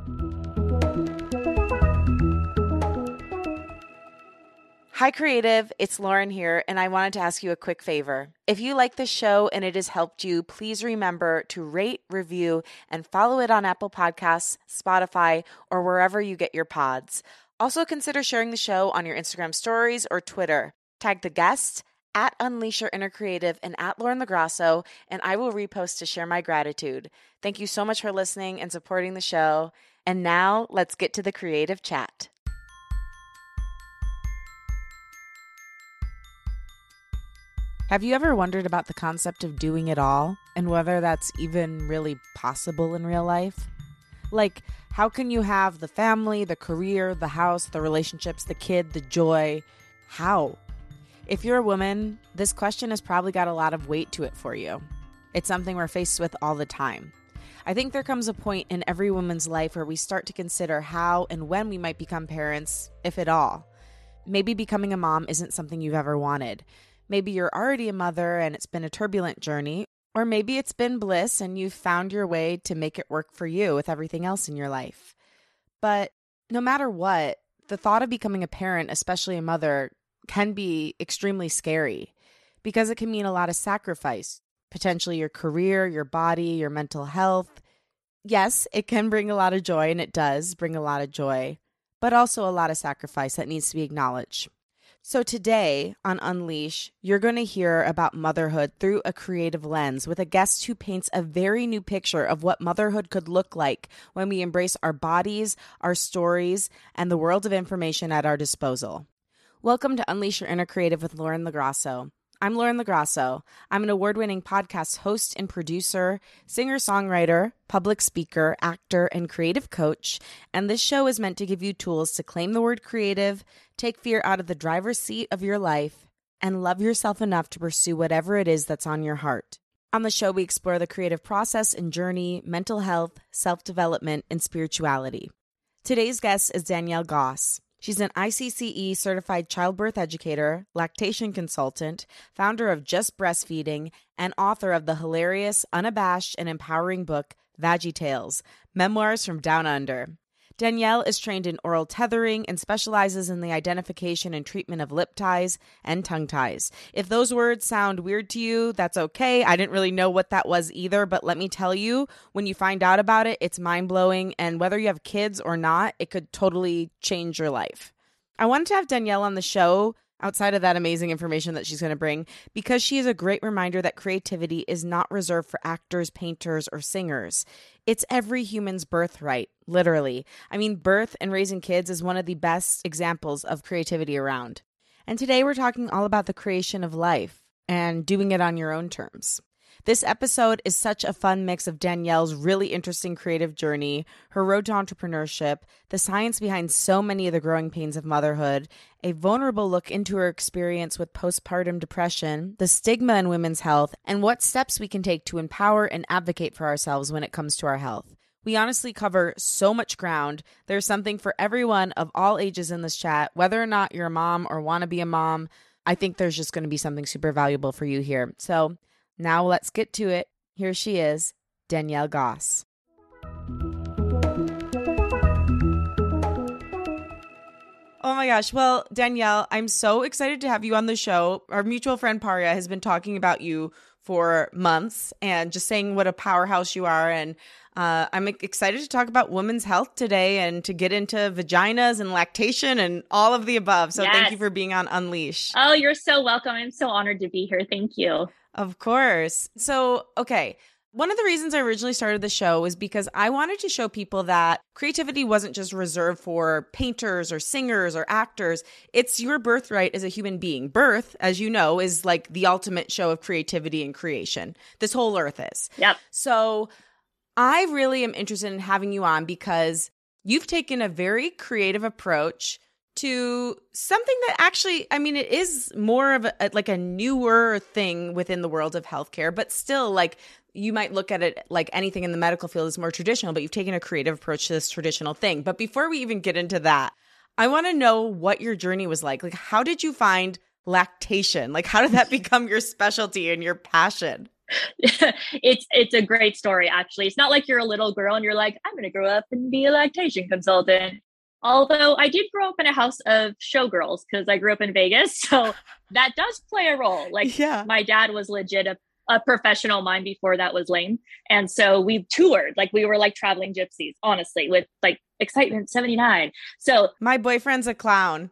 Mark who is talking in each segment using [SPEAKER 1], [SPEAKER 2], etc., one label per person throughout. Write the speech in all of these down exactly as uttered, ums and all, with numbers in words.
[SPEAKER 1] Hi, Creative. It's Lauren here, and I wanted to ask you a quick favor. If you like this show and it has helped you, please remember to rate, review, and follow it on Apple Podcasts, Spotify, or wherever you get your pods. Also, consider sharing the show on your Instagram stories or Twitter. Tag the guest at Unleash Your Inner Creative and at Lauren LaGrasso, and I will repost to share my gratitude. Thank you so much for listening and supporting the show. And now, let's get to the creative chat. Have you ever wondered about the concept of doing it all and whether that's even really possible in real life? Like, how can you have the family, the career, the house, the relationships, the kid, the joy? How? If you're a woman, this question has probably got a lot of weight to it for you. It's something we're faced with all the time. I think there comes a point in every woman's life where we start to consider how and when we might become parents, if at all. Maybe becoming a mom isn't something you've ever wanted. Maybe you're already a mother and it's been a turbulent journey, or maybe it's been bliss and you've found your way to make it work for you with everything else in your life. But no matter what, the thought of becoming a parent, especially a mother, can be extremely scary because it can mean a lot of sacrifice, potentially your career, your body, your mental health. Yes, it can bring a lot of joy, and it does bring a lot of joy, but also a lot of sacrifice that needs to be acknowledged. So today on Unleash, you're going to hear about motherhood through a creative lens with a guest who paints a very new picture of what motherhood could look like when we embrace our bodies, our stories, and the world of information at our disposal. Welcome to Unleash Your Inner Creative with Lauren LaGrasso. I'm Lauren LaGrasso. I'm an award-winning podcast host and producer, singer-songwriter, public speaker, actor, and creative coach, and this show is meant to give you tools to claim the word creative, take fear out of the driver's seat of your life, and love yourself enough to pursue whatever it is that's on your heart. On the show, we explore the creative process and journey, mental health, self-development, and spirituality. Today's guest is Danielle Goss. She's an I C C E certified childbirth educator, lactation consultant, founder of Just Breastfeeding, and author of the hilarious, unabashed, and empowering book, Veggie Tales, Memoirs from Down Under. Danielle is trained in oral tethering and specializes in the identification and treatment of lip ties and tongue ties. If those words sound weird to you, that's okay. I didn't really know what that was either, but let me tell you, when you find out about it, it's mind-blowing, and whether you have kids or not, it could totally change your life. I wanted to have Danielle on the show outside of that amazing information that she's going to bring, because she is a great reminder that creativity is not reserved for actors, painters, or singers. It's every human's birthright, literally. I mean, birth and raising kids is one of the best examples of creativity around. And today we're talking all about the creation of life and doing it on your own terms. This episode is such a fun mix of Danielle's really interesting creative journey, her road to entrepreneurship, the science behind so many of the growing pains of motherhood, a vulnerable look into her experience with postpartum depression, the stigma in women's health, and what steps we can take to empower and advocate for ourselves when it comes to our health. We honestly cover so much ground. There's something for everyone of all ages in this chat, whether or not you're a mom or want to be a mom. I think there's just going to be something super valuable for you here. So now let's get to it. Here she is, Danielle Goss. Oh my gosh. Well, Danielle, I'm so excited to have you on the show. Our mutual friend Paria has been talking about you for months and just saying what a powerhouse you are. And uh, I'm excited to talk about women's health today and to get into vaginas and lactation and all of the above. So yes. Thank you for being on Unleash.
[SPEAKER 2] Oh, you're so welcome. I'm so honored to be here. Thank you.
[SPEAKER 1] Of course. So, okay. One of the reasons I originally started the show was because I wanted to show people that creativity wasn't just reserved for painters or singers or actors. It's your birthright as a human being. Birth, as you know, is like the ultimate show of creativity and creation. This whole earth is.
[SPEAKER 2] Yep.
[SPEAKER 1] So I really am interested in having you on because you've taken a very creative approach to something that actually, I mean, it is more of a, like a newer thing within the world of healthcare, but still, like, you might look at it like anything in the medical field is more traditional, but you've taken a creative approach to this traditional thing. But before we even get into that, I want to know what your journey was like. Like, how did you find lactation? Like, how did that become your specialty and your passion?
[SPEAKER 2] it's it's a great story, actually. It's not like you're a little girl and you're like, I'm going to grow up and be a lactation consultant. Although I did grow up in a house of showgirls because I grew up in Vegas. So that does play a role. Like
[SPEAKER 1] Yeah.
[SPEAKER 2] my dad was legit a, a professional mime before that was lame. And so we toured, like we were like traveling gypsies, honestly, with like Excitement seventy-nine. So
[SPEAKER 1] My boyfriend's a clown.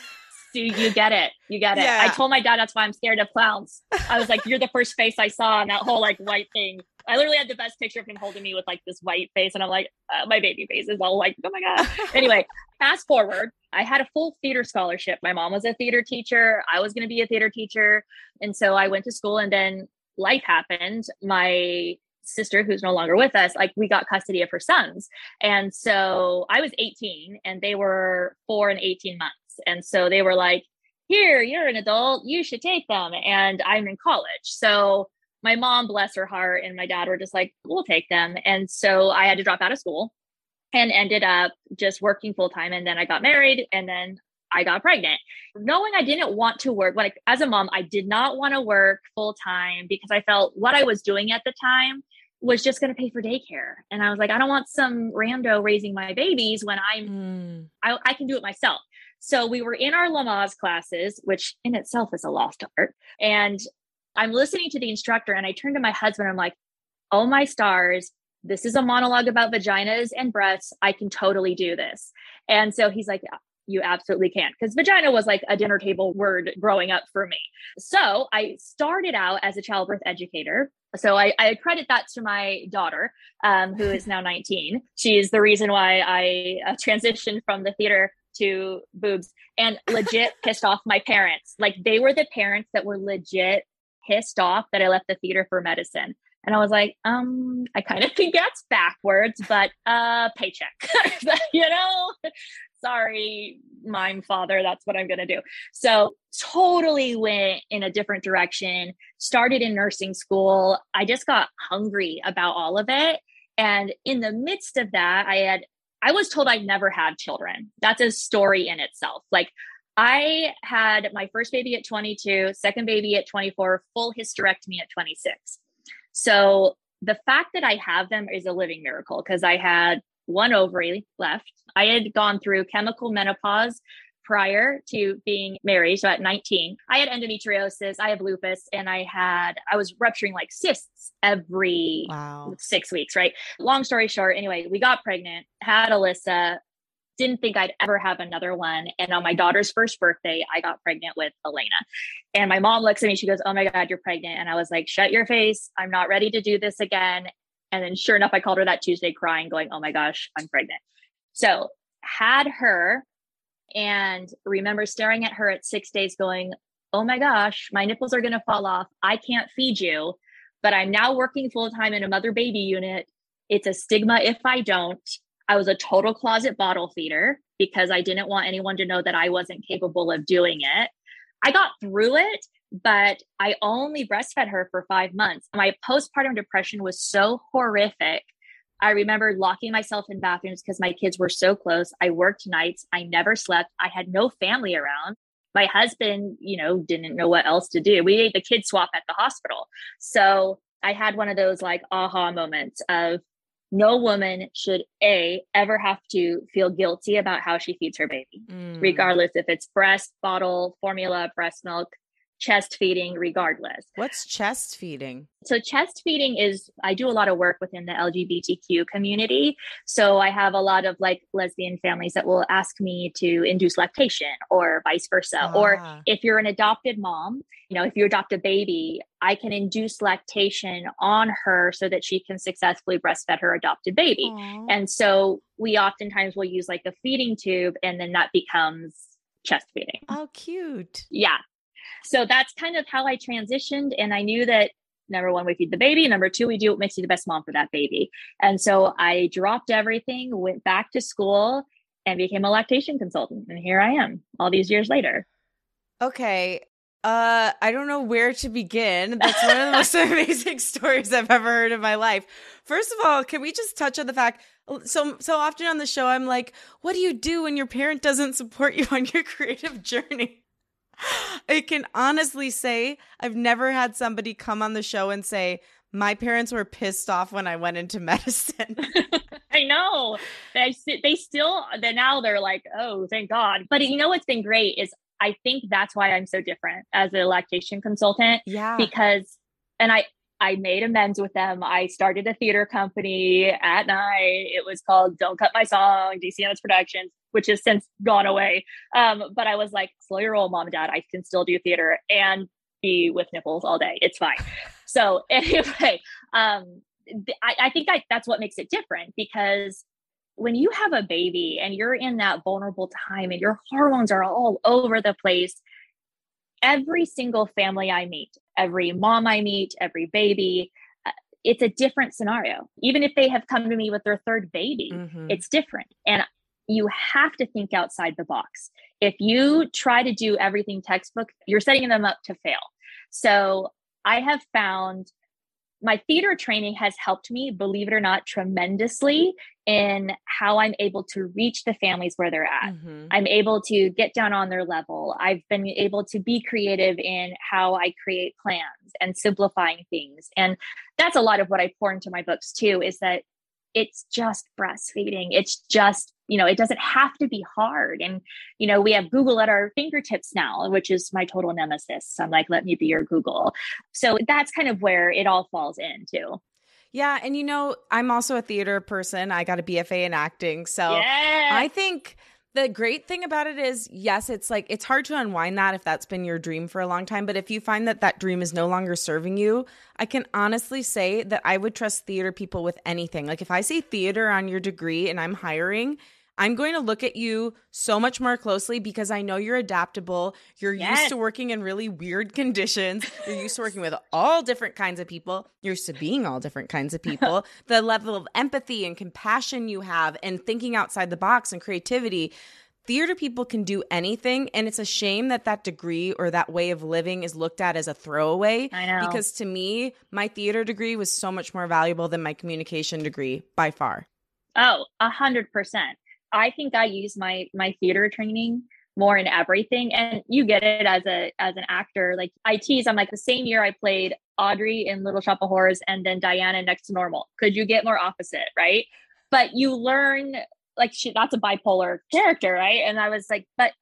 [SPEAKER 2] so you get it. You get it.
[SPEAKER 1] Yeah.
[SPEAKER 2] I told my dad that's why I'm scared of clowns. I was like, you're the first face I saw on that whole like white thing. I literally had the best picture of him holding me with like this white face. And I'm like, uh, my baby face is all like, oh my God. Anyway, fast forward, I had a full theater scholarship. My mom was a theater teacher. I was going to be a theater teacher. And so I went to school, and then life happened. My sister, who's no longer with us, like we got custody of her sons. And so I was eighteen and they were four and eighteen months. And so they were like, here, you're an adult, you should take them. And I'm in college. So my mom, bless her heart, and my dad were just like, we'll take them. And so I had to drop out of school and ended up just working full time. And then I got married, and then I got pregnant. Knowing I didn't want to work, like as a mom, I did not want to work full time because I felt what I was doing at the time was just going to pay for daycare. And I was like, I don't want some rando raising my babies when I'm, mm. I, I can do it myself. So we were in our Lamaze classes, which in itself is a lost art. And I'm listening to the instructor, and I turn to my husband. I'm like, oh my stars, this is a monologue about vaginas and breasts. I can totally do this. And so he's like, you absolutely can. Because vagina was like a dinner table word growing up for me. So I started out as a childbirth educator. So I, I credit that to my daughter, um, who is now nineteen. She's the reason why I uh, transitioned from the theater to boobs, and legit pissed off my parents. Like they were the parents that were legit pissed off that I left the theater for medicine. And I was like, um, I kind of think that's backwards, but uh, paycheck, you know, sorry, mime father, that's what I'm going to do. So totally went in a different direction, started in nursing school. I just got hungry about all of it. And in the midst of that, I had, I was told I'd never had children. That's a story in itself. Like I had my first baby at twenty-two, second baby at twenty-four, full hysterectomy at twenty-six. So the fact that I have them is a living miracle, because I had one ovary left. I had gone through chemical menopause prior to being married. So at nineteen, I had endometriosis, I have lupus, and I had, I was rupturing like cysts every wow. six weeks, right? Long story short, anyway, we got pregnant, had Alyssa, didn't think I'd ever have another one. And on my daughter's first birthday, I got pregnant with Elena. And my mom looks at me, she goes, oh my God, you're pregnant. And I was like, shut your face. I'm not ready to do this again. And then sure enough, I called her that Tuesday crying, going, oh my gosh, I'm pregnant. So had her, and remember staring at her at six days going, oh my gosh, my nipples are going to fall off. I can't feed you, but I'm now working full time in a mother baby unit. It's a stigma if I don't. I was a total closet bottle feeder because I didn't want anyone to know that I wasn't capable of doing it. I got through it, but I only breastfed her for five months. My postpartum depression was so horrific. I remember locking myself in bathrooms because my kids were so close. I worked nights. I never slept. I had no family around. My husband, you know, didn't know what else to do. We ate the kid swap at the hospital. So I had one of those like aha moments of no woman should A, ever have to feel guilty about how she feeds her baby, mm. regardless if it's breast, bottle, formula, breast milk, chest feeding, regardless.
[SPEAKER 1] What's chest feeding?
[SPEAKER 2] So chest feeding is, I do a lot of work within the L G B T Q community. So I have a lot of like lesbian families that will ask me to induce lactation or vice versa. Ah. Or if you're an adopted mom, you know, if you adopt a baby, I can induce lactation on her so that she can successfully breastfeed her adopted baby. Aww. And so we oftentimes will use like a feeding tube, and then that becomes chest feeding.
[SPEAKER 1] Oh, cute.
[SPEAKER 2] Yeah. So that's kind of how I transitioned. And I knew that number one, we feed the baby. Number two, we do what makes you the best mom for that baby. And so I dropped everything, went back to school, and became a lactation consultant. And here I am all these years later.
[SPEAKER 1] Okay. Uh, I don't know where to begin. That's one of the most amazing stories I've ever heard in my life. First of all, can we just touch on the fact, so so often on the show, I'm like, what do you do when your parent doesn't support you on your creative journey? I can honestly say I've never had somebody come on the show and say, my parents were pissed off when I went into medicine.
[SPEAKER 2] I know. They they still, they now they're like, oh, thank God. But you know what's been great is I think that's why I'm so different as a lactation consultant.
[SPEAKER 1] Yeah.
[SPEAKER 2] Because, and I, I made amends with them. I started a theater company at night. It was called Don't Cut My Song, D C Ennis Productions, which has since gone away. Um, but I was like, slow your roll, mom and dad. I can still do theater and be with nipples all day. It's fine. So anyway, um, th- I, I think I, that's what makes it different, because when you have a baby and you're in that vulnerable time and your hormones are all over the place, every single family I meet, every mom I meet, every baby, uh, it's a different scenario. Even if they have come to me with their third baby, mm-hmm. it's different. And you have to think outside the box. If you try to do everything textbook, you're setting them up to fail. So I have found my theater training has helped me, believe it or not, tremendously in how I'm able to reach the families where they're at. Mm-hmm. I'm able to get down on their level. I've been able to be creative in how I create plans and simplifying things. And that's a lot of what I pour into my books too, is that it's just breastfeeding. It's just, you know, it doesn't have to be hard. And, you know, we have Google at our fingertips now, which is my total nemesis. I'm like, let me be your Google. So that's kind of where it all falls into.
[SPEAKER 1] Yeah. And, you know, I'm also a theater person. I got a B F A in acting. So
[SPEAKER 2] yeah.
[SPEAKER 1] I think the great thing about it is, yes, it's like, it's hard to unwind that if that's been your dream for a long time. But if you find that that dream is no longer serving you, I can honestly say that I would trust theater people with anything. Like if I see theater on your degree and I'm hiring, I'm going to look at you so much more closely because I know you're adaptable. You're yes. used to working in really weird conditions. You're used to working with all different kinds of people. You're used to being all different kinds of people. The level of empathy and compassion you have and thinking outside the box and creativity. Theater people can do anything. And it's a shame that that degree or that way of living is looked at as a throwaway.
[SPEAKER 2] I know.
[SPEAKER 1] Because to me, my theater degree was so much more valuable than my communication degree by far.
[SPEAKER 2] Oh, a hundred percent. I think I use my my theater training more in everything. And you get it as a as an actor. Like I tease, I'm like, the same year I played Audrey in Little Shop of Horrors and then Diana Next to Normal. Could you get more opposite, right? But you learn, like, she, that's a bipolar character, right? And I was like, but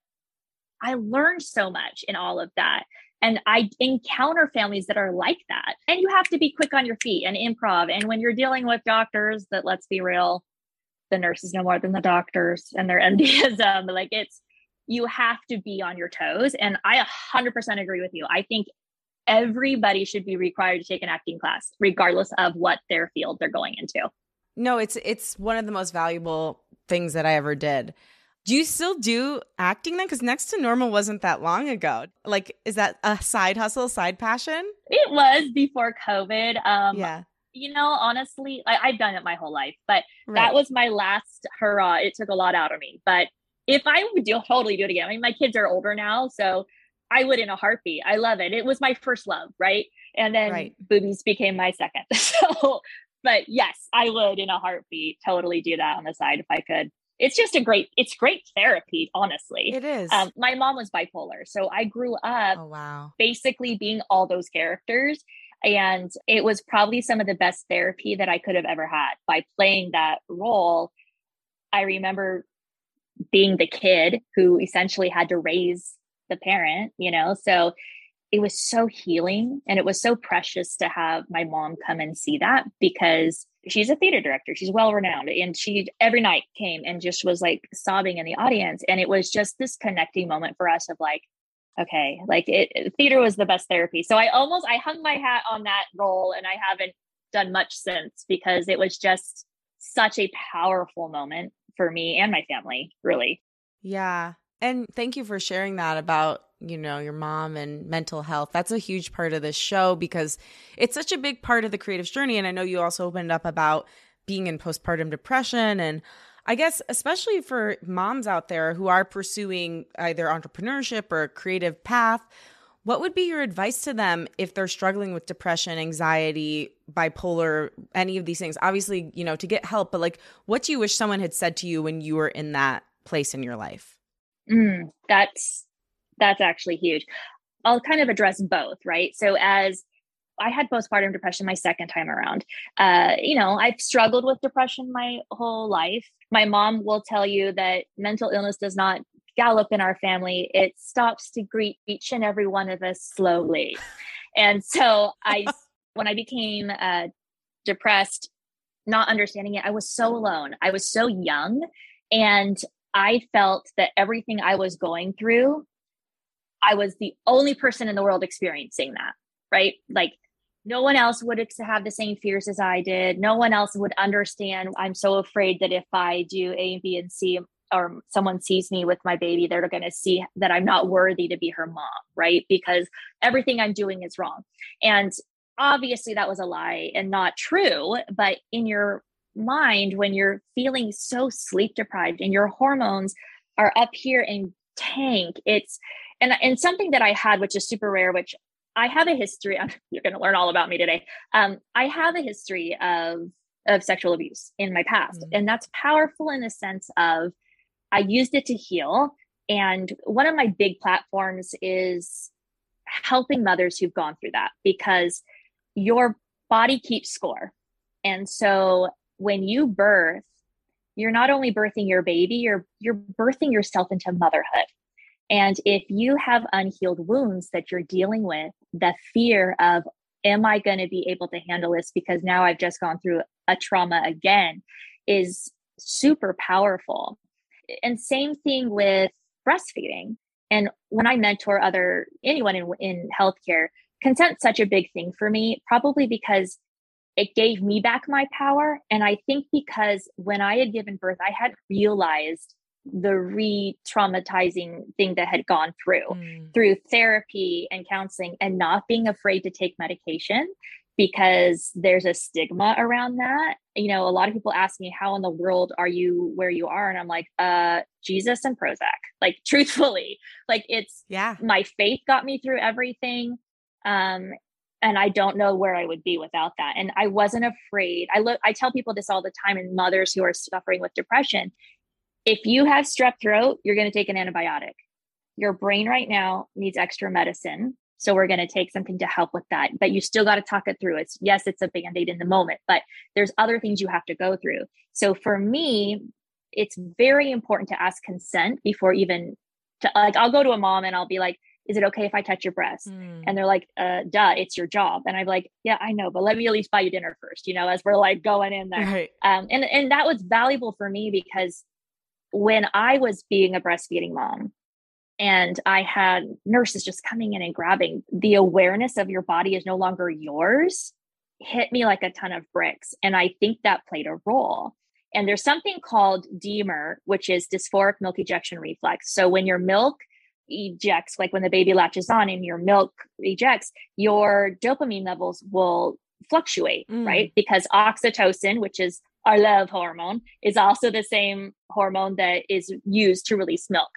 [SPEAKER 2] I learned so much in all of that. And I encounter families that are like that. And you have to be quick on your feet and improv. And when you're dealing with doctors that, let's be real, the nurses know more than the doctors and their M D is um like it's, you have to be on your toes. And I one hundred percent agree with you. I think everybody should be required to take an acting class, regardless of what their field they're going into.
[SPEAKER 1] No, it's it's one of the most valuable things that I ever did. Do you still do acting then? Because Next to Normal wasn't that long ago. Like, is that a side hustle, side passion?
[SPEAKER 2] It was before COVID. Um,
[SPEAKER 1] yeah.
[SPEAKER 2] You know, honestly, I, I've done it my whole life, but
[SPEAKER 1] right.
[SPEAKER 2] that was my last hurrah. It took a lot out of me. But if I would do, totally do it again, I mean, my kids are older now, so I would in a heartbeat. I love it. It was my first love, right? And then
[SPEAKER 1] right.
[SPEAKER 2] boobies became my second. So, but yes, I would in a heartbeat totally do that on the side if I could. It's just a great, it's great therapy, honestly.
[SPEAKER 1] It is.
[SPEAKER 2] Um, my mom was bipolar, so I grew up
[SPEAKER 1] oh, wow.
[SPEAKER 2] basically being all those characters. And it was probably some of the best therapy that I could have ever had by playing that role. I remember being the kid who essentially had to raise the parent, you know, so it was so healing. And it was so precious to have my mom come and see that, because she's a theater director. She's well renowned. And she every night came and just was like sobbing in the audience. And it was just this connecting moment for us of like, okay, like it, theater was the best therapy. So I almost, I hung my hat on that role, and I haven't done much since, because it was just such a powerful moment for me and my family, really.
[SPEAKER 1] Yeah. And thank you for sharing that about, you know, your mom and mental health. That's a huge part of this show because it's such a big part of the creative journey. And I know you also opened up about being in postpartum depression, and I guess especially for moms out there who are pursuing either entrepreneurship or a creative path, what would be your advice to them if they're struggling with depression, anxiety, bipolar, any of these things? Obviously, you know, to get help, but like, what do you wish someone had said to you when you were in that place in your life?
[SPEAKER 2] Mm, that's, that's actually huge. I'll kind of address both, right? So as I had postpartum depression my second time around. Uh, you know, I've struggled with depression my whole life. My mom will tell you that mental illness does not gallop in our family. It stops to greet each and every one of us slowly. And so I, when I became uh, depressed, not understanding it, I was so alone. I was so young. And I felt that everything I was going through, I was the only person in the world experiencing that, right? Like, no one else would have the same fears as I did. No one else would understand. I'm so afraid that if I do A and B and C, or someone sees me with my baby, they're going to see that I'm not worthy to be her mom, right? Because everything I'm doing is wrong. And obviously that was a lie and not true. But in your mind, when you're feeling so sleep deprived and your hormones are up here in tank, it's, and, and something that I had, which is super rare, which I have a history. You're going to learn all about me today. Um, I have a history of of sexual abuse in my past, mm-hmm. and that's powerful in the sense of I used it to heal. And one of my big platforms is helping mothers who've gone through that, because your body keeps score. And so when you birth, you're not only birthing your baby, you're you're birthing yourself into motherhood. And if you have unhealed wounds that you're dealing with, the fear of, am I going to be able to handle this because now I've just gone through a trauma again, is super powerful. And same thing with breastfeeding. And when I mentor other, anyone in, in healthcare, consent's such a big thing for me, probably because it gave me back my power. And I think because when I had given birth, I had realized the re-traumatizing thing that had gone through, mm. through therapy and counseling, and not being afraid to take medication, because there's a stigma around that. You know, a lot of people ask me, how in the world are you where you are? And I'm like, uh, Jesus and Prozac, like truthfully, like it's,
[SPEAKER 1] yeah,
[SPEAKER 2] my faith got me through everything. Um, and I don't know where I would be without that. And I wasn't afraid. I look, I tell people this all the time, and mothers who are suffering with depression, if you have strep throat, you're going to take an antibiotic. Your brain right now needs extra medicine. So we're going to take something to help with that, but you still got to talk it through. It's, yes, it's a Band-Aid in the moment, but there's other things you have to go through. So for me, it's very important to ask consent before even to, like, I'll go to a mom and I'll be like, is it okay if I touch your breast? Mm. And they're like, uh, duh, it's your job. And I'm like, yeah, I know, but let me at least buy you dinner first, you know, as we're like going in there.
[SPEAKER 1] Right.
[SPEAKER 2] Um, and, and that was valuable for me, because when I was being a breastfeeding mom and I had nurses just coming in and grabbing, the awareness of your body is no longer yours hit me like a ton of bricks. And I think that played a role. And there's something called D M E R, which is dysphoric milk ejection reflex. So when your milk ejects, like when the baby latches on and your milk ejects, your dopamine levels will fluctuate, mm. right? Because oxytocin, which is our love hormone, is also the same hormone that is used to release milk.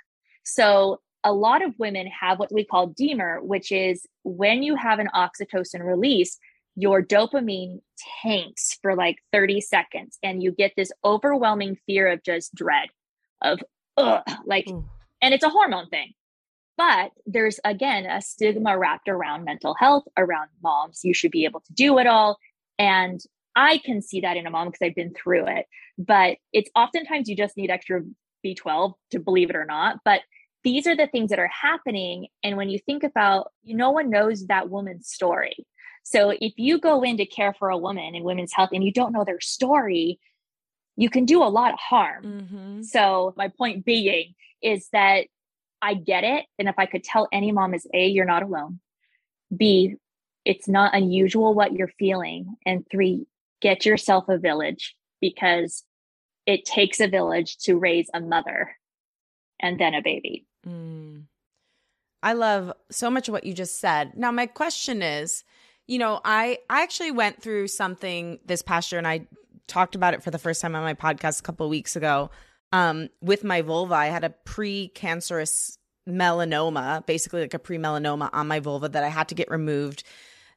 [SPEAKER 2] So a lot of women have what we call D M E R, which is when you have an oxytocin release, your dopamine tanks for like thirty seconds, and you get this overwhelming fear of just dread of, ugh, like, Ooh. And it's a hormone thing. But there's, again, a stigma wrapped around mental health, around moms. You should be able to do it all. And I can see that in a mom because I've been through it. But it's oftentimes you just need extra B twelve, to believe it or not. But these are the things that are happening. And when you think about, you, no one knows that woman's story. So if you go in to care for a woman in women's health and you don't know their story, you can do a lot of harm. Mm-hmm. So my point being is that I get it. And if I could tell any mom is A, you're not alone. B, it's not unusual what you're feeling. And three, get yourself a village, because it takes a village to raise a mother and then a baby.
[SPEAKER 1] Mm. I love so much of what you just said. Now, my question is, you know, I, I actually went through something this past year, and I talked about it for the first time on my podcast a couple of weeks ago. Um, with my vulva, I had a pre-cancerous melanoma, basically like a pre-melanoma on my vulva that I had to get removed.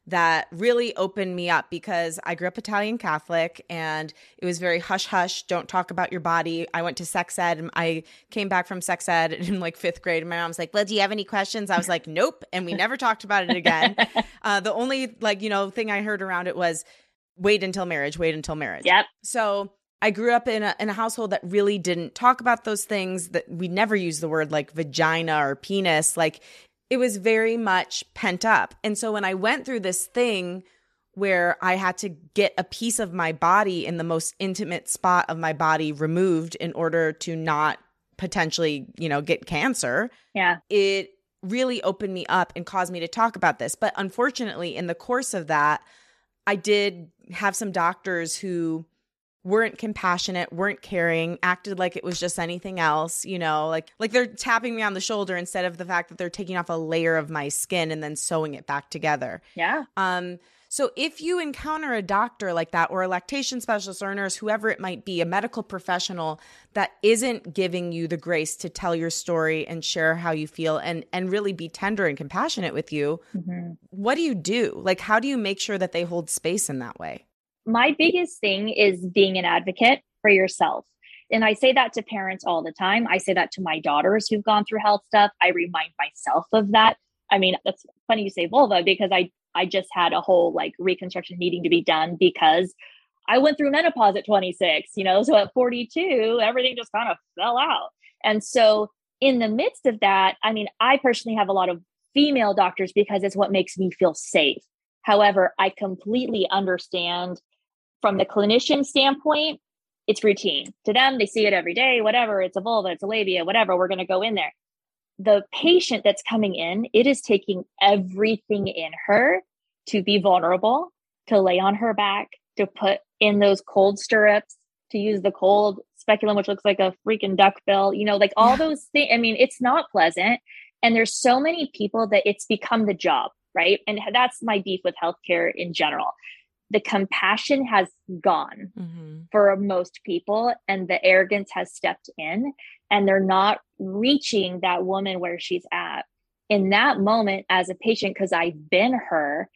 [SPEAKER 1] that really opened me up because I grew up Italian Catholic and it was very hush hush. Don't talk about your body. I went to sex ed and I came back from sex ed in like fifth grade. And my mom was like, well, do you have any questions? I was like, nope. And we never talked about it again. Uh, the only like, you know, thing I heard around it was wait until marriage, wait until marriage.
[SPEAKER 2] Yep.
[SPEAKER 1] So I grew up in a in a household that really didn't talk about those things, that we never used the word like vagina or penis. Like it was very much pent up. And so when I went through this thing where I had to get a piece of my body in the most intimate spot of my body removed in order to not potentially, you know, get cancer,
[SPEAKER 2] yeah,
[SPEAKER 1] it really opened me up and caused me to talk about this. But unfortunately, in the course of that, I did have some doctors who weren't compassionate, weren't caring, acted like it was just anything else, you know, like like they're tapping me on the shoulder instead of the fact that they're taking off a layer of my skin and then sewing it back together.
[SPEAKER 2] Yeah.
[SPEAKER 1] Um. So if you encounter a doctor like that or a lactation specialist or a nurse, whoever it might be, a medical professional that isn't giving you the grace to tell your story and share how you feel and, and really be tender and compassionate with you, mm-hmm. what do you do? Like, how do you make sure that they hold space in that way?
[SPEAKER 2] My biggest thing is being an advocate for yourself. And I say that to parents all the time. I say that to my daughters who've gone through health stuff. I remind myself of that. I mean, that's funny you say vulva because I, I just had a whole like reconstruction needing to be done because I went through menopause at twenty-six, you know, so at forty-two, everything just kind of fell out. And so in the midst of that, I mean, I personally have a lot of female doctors because it's what makes me feel safe. However, I completely understand from the clinician standpoint, it's routine. To them, they see it every day, whatever, it's a vulva, it's a labia, whatever, we're going to go in there. The patient that's coming in, it is taking everything in her to be vulnerable, to lay on her back, to put in those cold stirrups, to use the cold speculum, which looks like a freaking duck bill, you know, like all yeah. those things. I mean, it's not pleasant. And there's so many people that it's become the job, right? And that's my beef with healthcare in general. The compassion has gone mm-hmm. for most people and the arrogance has stepped in and they're not reaching that woman where she's at. In that moment as a patient, because I've been her,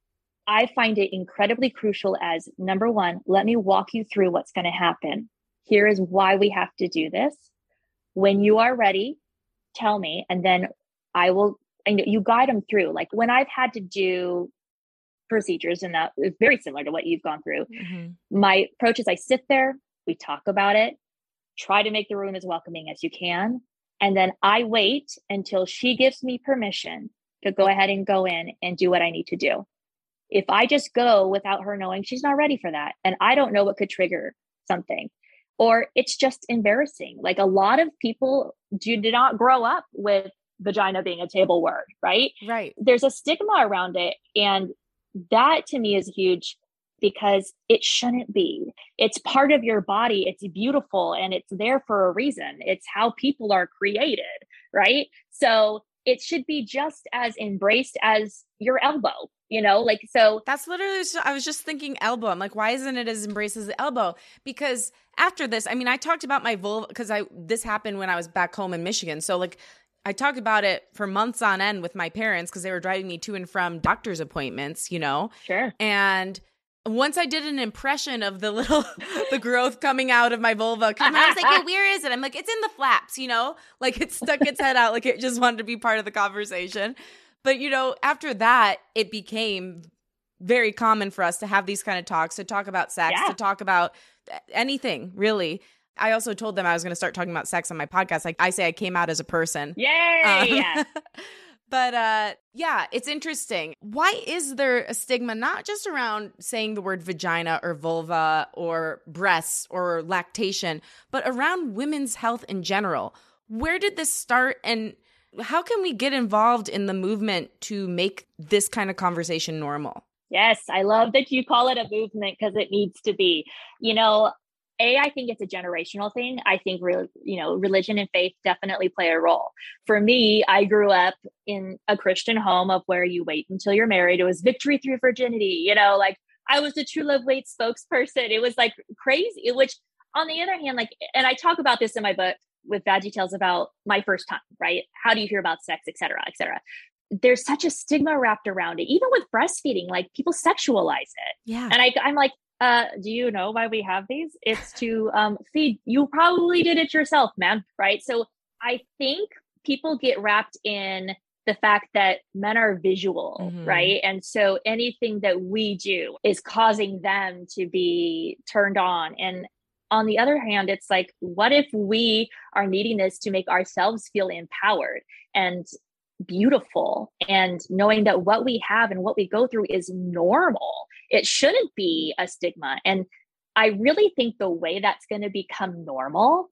[SPEAKER 2] I find it incredibly crucial as number one, let me walk you through what's going to happen. Here is why we have to do this. When you are ready, tell me, and then I will, and you guide them through. Like when I've had to do procedures and that is very similar to what you've gone through. Mm-hmm. My approach is I sit there, we talk about it, try to make the room as welcoming as you can. And then I wait until she gives me permission to go ahead and go in and do what I need to do. If I just go without her knowing, she's not ready for that. And I don't know what could trigger something, or it's just embarrassing. Like a lot of people do, do not grow up with vagina being a table word, right?
[SPEAKER 1] Right.
[SPEAKER 2] There's a stigma around it. And that to me is huge because it shouldn't be. It's part of your body. It's beautiful and it's there for a reason. It's how people are created, right? So it should be just as embraced as your elbow, you know, like, so.
[SPEAKER 1] That's literally, I was just thinking elbow. I'm like, why isn't it as embraced as the elbow? Because after this, I mean, I talked about my vulva because I, this happened when I was back home in Michigan. So like, I talked about it for months on end with my parents because they were driving me to and from doctor's appointments, you know?
[SPEAKER 2] Sure.
[SPEAKER 1] And once I did an impression of the little, the growth coming out of my vulva, I was like, hey, where is it? I'm like, it's in the flaps, you know? Like it stuck its head out like it just wanted to be part of the conversation. But, you know, after that, it became very common for us to have these kind of talks, to talk about sex, yeah. to talk about anything, really. I also told them I was going to start talking about sex on my podcast. Like I say, I came out as a person.
[SPEAKER 2] Yay!
[SPEAKER 1] Um, but uh, yeah, it's interesting. Why is there a stigma, not just around saying the word vagina or vulva or breasts or lactation, but around women's health in general? Where did this start and how can we get involved in the movement to make this kind of conversation normal?
[SPEAKER 2] Yes, I love that you call it a movement because it needs to be. You know, A, I think it's a generational thing. I think, re- you know, religion and faith definitely play a role. For me, I grew up in a Christian home of where you wait until you're married. It was victory through virginity. You know, like I was the True Love Waits spokesperson. It was like crazy, which on the other hand, like, and I talk about this in my book with Veggie Tales about my first time, right? How do you hear about sex, et cetera, et cetera. there's such a stigma wrapped around it, even with breastfeeding, like people sexualize it.
[SPEAKER 1] Yeah.
[SPEAKER 2] And I, I'm like, uh, do you know why we have these? It's to um, feed. You probably did it yourself, man. Right. So I think people get wrapped in the fact that men are visual, mm-hmm. right? And so anything that we do is causing them to be turned on. And on the other hand, it's like, what if we are needing this to make ourselves feel empowered and beautiful, and knowing that what we have and what we go through is normal? It shouldn't be a stigma. And I really think the way that's going to become normal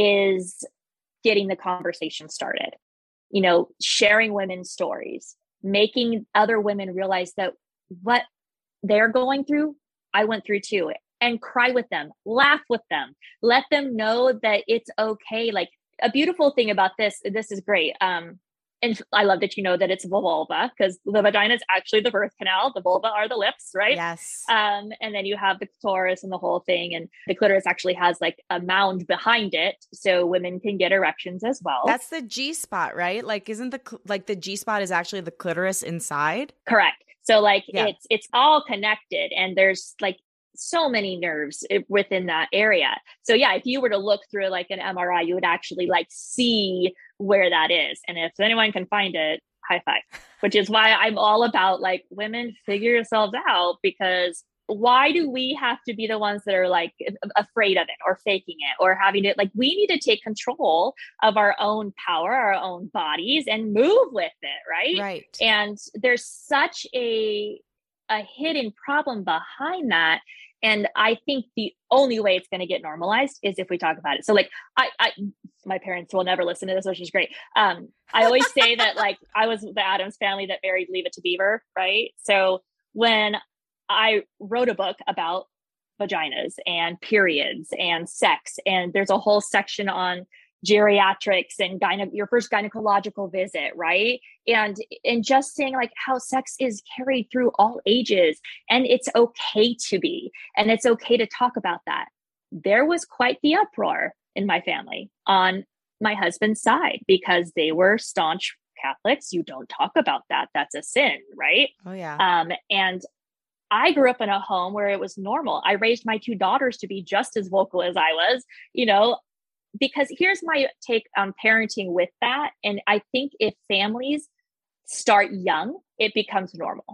[SPEAKER 2] is getting the conversation started, you know, sharing women's stories, making other women realize that what they're going through, I went through too, and cry with them, laugh with them, let them know that it's okay. Like, a beautiful thing about this, this is great. Um, And I love that you know that it's the vulva, because the vagina is actually the birth canal. The vulva are the lips, right?
[SPEAKER 1] Yes.
[SPEAKER 2] Um, and then you have the clitoris and the whole thing. And the clitoris actually has like a mound behind it, so women can get erections as well.
[SPEAKER 1] That's the G spot, right? Like, isn't the like the G spot is actually the clitoris inside?
[SPEAKER 2] Correct. So like
[SPEAKER 1] yeah.
[SPEAKER 2] it's it's all connected, and there's like so many nerves within that area. So yeah, if you were to look through like an M R I, you would actually like see where that is. And if anyone can find it, high five, which is why I'm all about like, women, figure yourselves out, because why do we have to be the ones that are like afraid of it or faking it or having it? Like, we need to take control of our own power, our own bodies, and move with it. Right.
[SPEAKER 1] Right.
[SPEAKER 2] And there's such a, a hidden problem behind that. And I think the only way it's going to get normalized is if we talk about it. So like, I, I, my parents will never listen to this, which is great. Um, I always say that like, I was the Addams family that married Leave It to Beaver. Right. So when I wrote a book about vaginas and periods and sex, and there's a whole section on geriatrics and gyne- your first gynecological visit, right? And and just saying like how sex is carried through all ages, and it's okay to be, and it's okay to talk about that. There was quite the uproar in my family on my husband's side, because they were staunch Catholics. You don't talk about that. That's a sin, right?
[SPEAKER 1] Oh yeah.
[SPEAKER 2] Um, and I grew up in a home where it was normal. I raised my two daughters to be just as vocal as I was, you know, because here's my take on parenting with that. And I think if families start young, it becomes normal.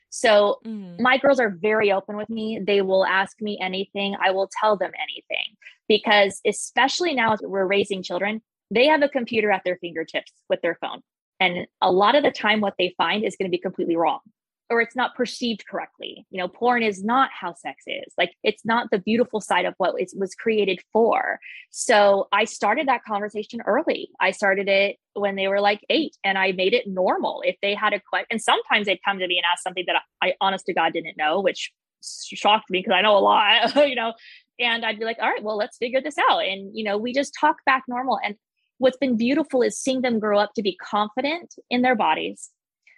[SPEAKER 2] So mm-hmm. my girls are very open with me. They will ask me anything. I will tell them anything, because especially now as we're raising children, they have a computer at their fingertips with their phone. And a lot of the time what they find is going to be completely wrong, or it's not perceived correctly. You know, porn is not how sex is. Like, it's not the beautiful side of what it was created for. So I started that conversation early. I started it when they were like eight, and I made it normal. If they had a question, and sometimes they'd come to me and ask something that I, I honest to God didn't know, which shocked me because I know a lot, you know, and I'd be like, all right, well, let's figure this out. And, you know, we just talk back normal. And what's been beautiful is seeing them grow up to be confident in their bodies.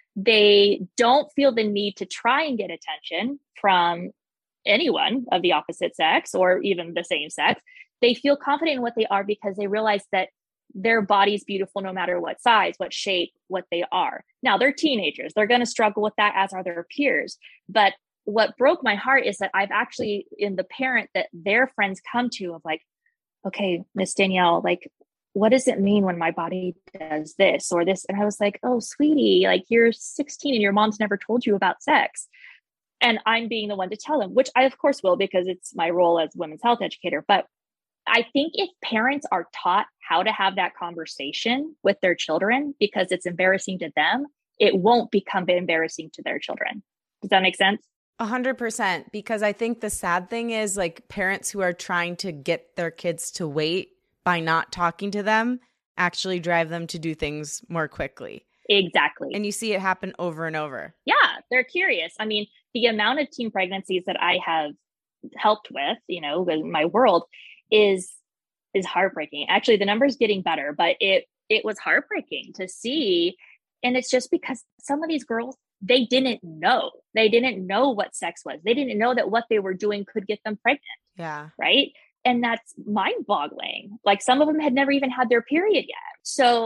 [SPEAKER 2] They don't feel the need to try and get attention from anyone of the opposite sex or even the same sex. They feel confident in what they are because they realize that their body's beautiful no matter what size, what shape, what they are. Now, they're teenagers. They're going to struggle with that, as are their peers. But what broke my heart is that I've actually, in the parent that their friends come to, of like, okay, Miss Danielle, like, what does it mean when my body does this or this? And I was like, oh, sweetie, like, you're sixteen and your mom's never told you about sex. And I'm being the one to tell them, which I of course will, because it's my role as women's health educator. But I think if parents are taught how to have that conversation with their children because it's embarrassing to them, it won't become embarrassing to their children. Does that make sense?
[SPEAKER 1] A hundred percent. Because I think the sad thing is, like, parents who are trying to get their kids to wait by not talking to them actually drive them to do things more quickly.
[SPEAKER 2] Exactly.
[SPEAKER 1] And you see it happen over and over.
[SPEAKER 2] Yeah, they're curious. I mean, the amount of teen pregnancies that I have helped with, you know, in my world is is heartbreaking. Actually, the number's getting better, but it it was heartbreaking to see. And it's just because some of these girls, they didn't know. They didn't know what sex was. They didn't know that what they were doing could get them pregnant.
[SPEAKER 1] Yeah.
[SPEAKER 2] Right. And that's mind boggling. Like, some of them had never even had their period yet. So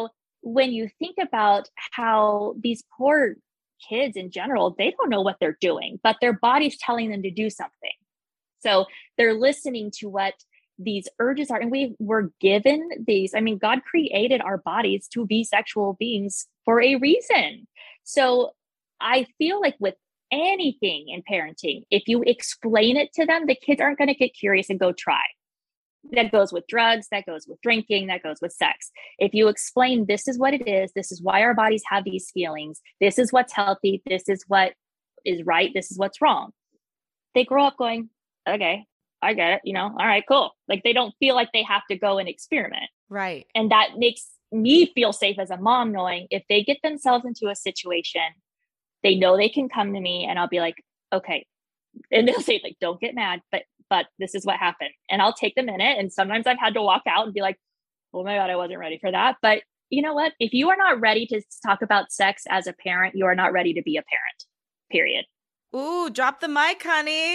[SPEAKER 2] when you think about how these poor kids in general, they don't know what they're doing, but their body's telling them to do something. So they're listening to what these urges are. And we were given these, I mean, God created our bodies to be sexual beings for a reason. So I feel like with anything in parenting, if you explain it to them, the kids aren't going to get curious and go try. That goes with drugs, that goes with drinking, that goes with sex. If you explain this is what it is, this is why our bodies have these feelings, this is what's healthy, this is what is right, this is what's wrong, they grow up going, okay, I get it, you know, all right, cool. Like they don't feel like they have to go and experiment.
[SPEAKER 1] Right.
[SPEAKER 2] And that makes me feel safe as a mom, knowing if they get themselves into a situation, they know they can come to me and I'll be like, okay. And they'll say like, don't get mad, but but this is what happened. And I'll take the minute. And sometimes I've had to walk out and be like, oh my God, I wasn't ready for that. But you know what? If you are not ready to talk about sex as a parent, you are not ready to be a parent, period.
[SPEAKER 1] Ooh, drop the mic, honey.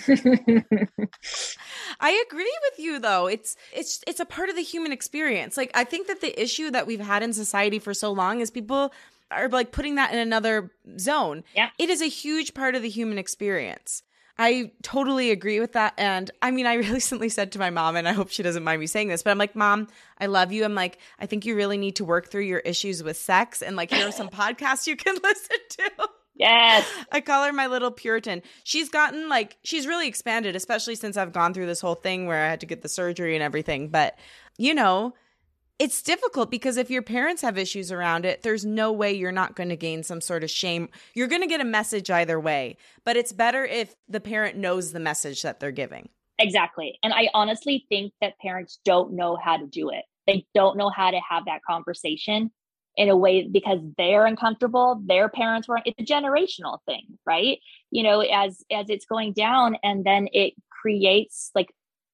[SPEAKER 1] I agree with you though. It's it's it's a part of the human experience. Like I think that the issue that we've had in society for so long is people are like putting that in another zone.
[SPEAKER 2] Yeah.
[SPEAKER 1] It is a huge part of the human experience. I totally agree with that. And I mean, I recently said to my mom, and I hope she doesn't mind me saying this, but I'm like, Mom, I love you. I'm like, I think you really need to work through your issues with sex. And like, here are some podcasts you can listen to.
[SPEAKER 2] Yes.
[SPEAKER 1] I call her my little Puritan. She's gotten like, she's really expanded, especially since I've gone through this whole thing where I had to get the surgery and everything. But, you know, it's difficult because if your parents have issues around it, there's no way you're not going to gain some sort of shame. You're going to get a message either way, but it's better if the parent knows the message that they're giving.
[SPEAKER 2] Exactly. And I honestly think that parents don't know how to do it. They don't know how to have that conversation in a way because they're uncomfortable. Their parents weren't. It's a generational thing, right? You know, as as it's going down, and then it creates like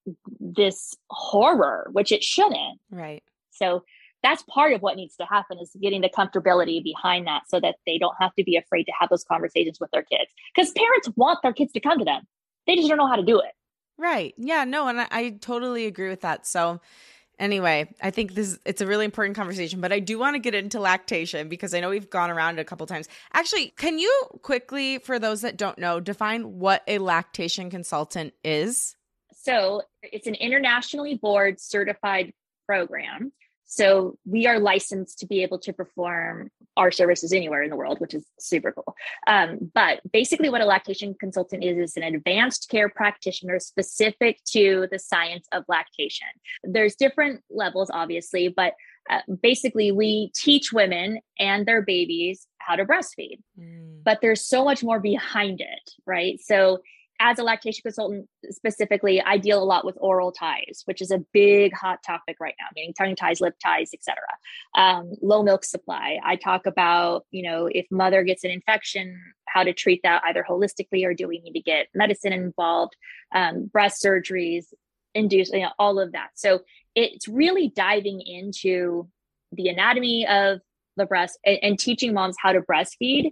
[SPEAKER 2] this horror, which it shouldn't.
[SPEAKER 1] Right.
[SPEAKER 2] So that's part of what needs to happen is getting the comfortability behind that so that they don't have to be afraid to have those conversations with their kids. Because parents want their kids to come to them. They just don't know how to do it.
[SPEAKER 1] Right. Yeah, no, and I, I totally agree with that. So anyway, I think this it's a really important conversation, but I do want to get into lactation because I know we've gone around it a couple times. Actually, can you quickly, for those that don't know, define what a lactation consultant is?
[SPEAKER 2] So it's an internationally board certified program. So we are licensed to be able to perform our services anywhere in the world, which is super cool. Um, but basically what a lactation consultant is, is an advanced care practitioner specific to the science of lactation. There's different levels, obviously, but uh, basically we teach women and their babies how to breastfeed, mm. but there's so much more behind it, right? So as a lactation consultant specifically, I deal a lot with oral ties, which is a big hot topic right now, meaning tongue ties, lip ties, et cetera. Um, low milk supply. I talk about, you know, if mother gets an infection, how to treat that either holistically or do we need to get medicine involved, um, breast surgeries, induce, you know, all of that. So it's really diving into the anatomy of the breast and, and teaching moms how to breastfeed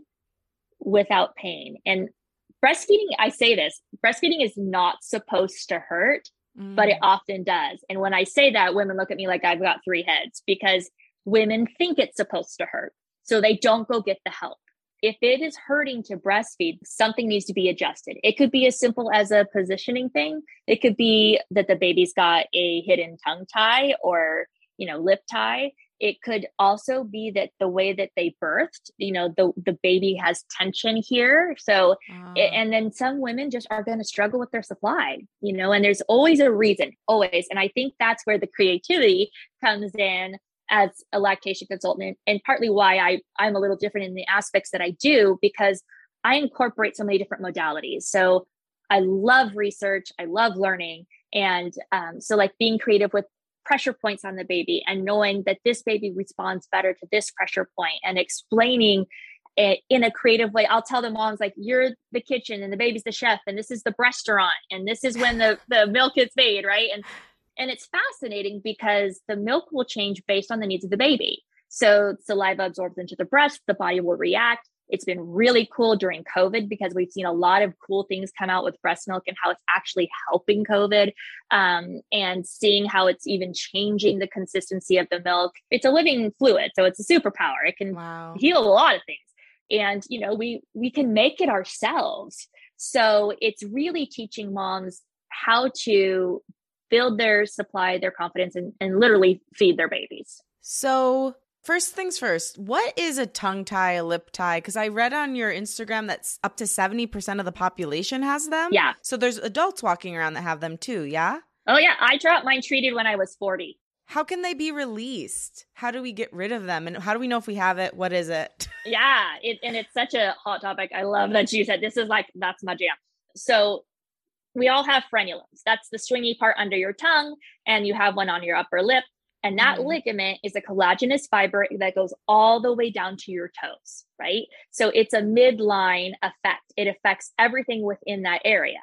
[SPEAKER 2] without pain. And breastfeeding, I say this, breastfeeding is not supposed to hurt, mm. but it often does. And when I say that, women look at me like I've got three heads because women think it's supposed to hurt. So they don't go get the help. If it is hurting to breastfeed, something needs to be adjusted. It could be as simple as a positioning thing. It could be that the baby's got a hidden tongue tie or, you know, lip tie. It could also be that the way that they birthed, you know, the, the baby has tension here. So, uh. it, and then some women just are going to struggle with their supply, you know, and there's always a reason, always. And I think that's where the creativity comes in as a lactation consultant, and partly why I, I'm a little different in the aspects that I do, because I incorporate so many different modalities. So I love research. I love learning. And um, so like being creative with pressure points on the baby and knowing that this baby responds better to this pressure point and explaining it in a creative way. I'll tell the moms like, you're the kitchen and the baby's the chef and this is the restaurant and this is when the, the milk is made, right? And and it's fascinating because the milk will change based on the needs of the baby. So saliva absorbs into the breast, the body will react. It's been really cool during COVID because we've seen a lot of cool things come out with breast milk and how it's actually helping COVID, um, and seeing how it's even changing the consistency of the milk. It's a living fluid, so it's a superpower. It can
[SPEAKER 1] Wow.
[SPEAKER 2] heal a lot of things. And, you know, we, we can make it ourselves. So it's really teaching moms how to build their supply, their confidence, and, and literally feed their babies.
[SPEAKER 1] So first things first, what is a tongue tie, a lip tie? Because I read on your Instagram that up to seventy percent of the population has them.
[SPEAKER 2] Yeah.
[SPEAKER 1] So there's adults walking around that have them too, yeah?
[SPEAKER 2] Oh, yeah. I dropped mine treated when I was forty.
[SPEAKER 1] How can they be released? How do we get rid of them? And how do we know if we have it? What is it?
[SPEAKER 2] Yeah. It, and it's such a hot topic. I love that you said this is like, that's my jam. So we all have frenulums. That's the stringy part under your tongue. And you have one on your upper lip. And that mm-hmm. ligament is a collagenous fiber that goes all the way down to your toes, right? So it's a midline effect. It affects everything within that area.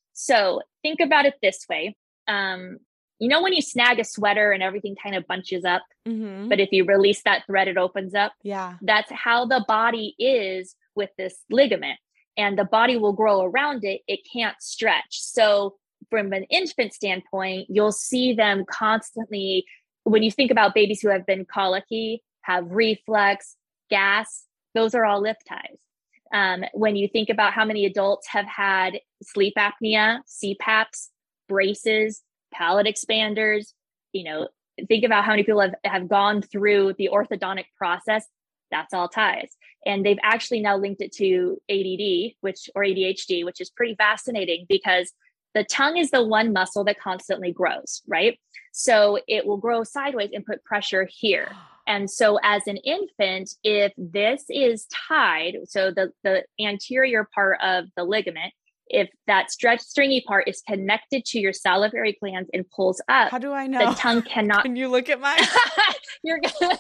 [SPEAKER 2] So think about it this way. Um, you know, when you snag a sweater and everything kind of bunches up, mm-hmm. but if you release that thread, it opens up.
[SPEAKER 1] Yeah.
[SPEAKER 2] That's how the body is with this ligament, and the body will grow around it. It can't stretch. So from an infant standpoint, you'll see them constantly. When you think about babies who have been colicky, have reflux, gas, those are all lip ties. Um, when you think about how many adults have had sleep apnea, C PAPs, braces, palate expanders, you know, think about how many people have, have gone through the orthodontic process. That's all ties. And they've actually now linked it to A D D, which or A D H D, which is pretty fascinating because the tongue is the one muscle that constantly grows, right? So it will grow sideways and put pressure here. And so as an infant, if this is tied, so the, the anterior part of the ligament, if that stretch stringy part is connected to your salivary glands and pulls up,
[SPEAKER 1] how do I know?
[SPEAKER 2] The tongue cannot.
[SPEAKER 1] Can you look at mine?
[SPEAKER 2] You're gonna...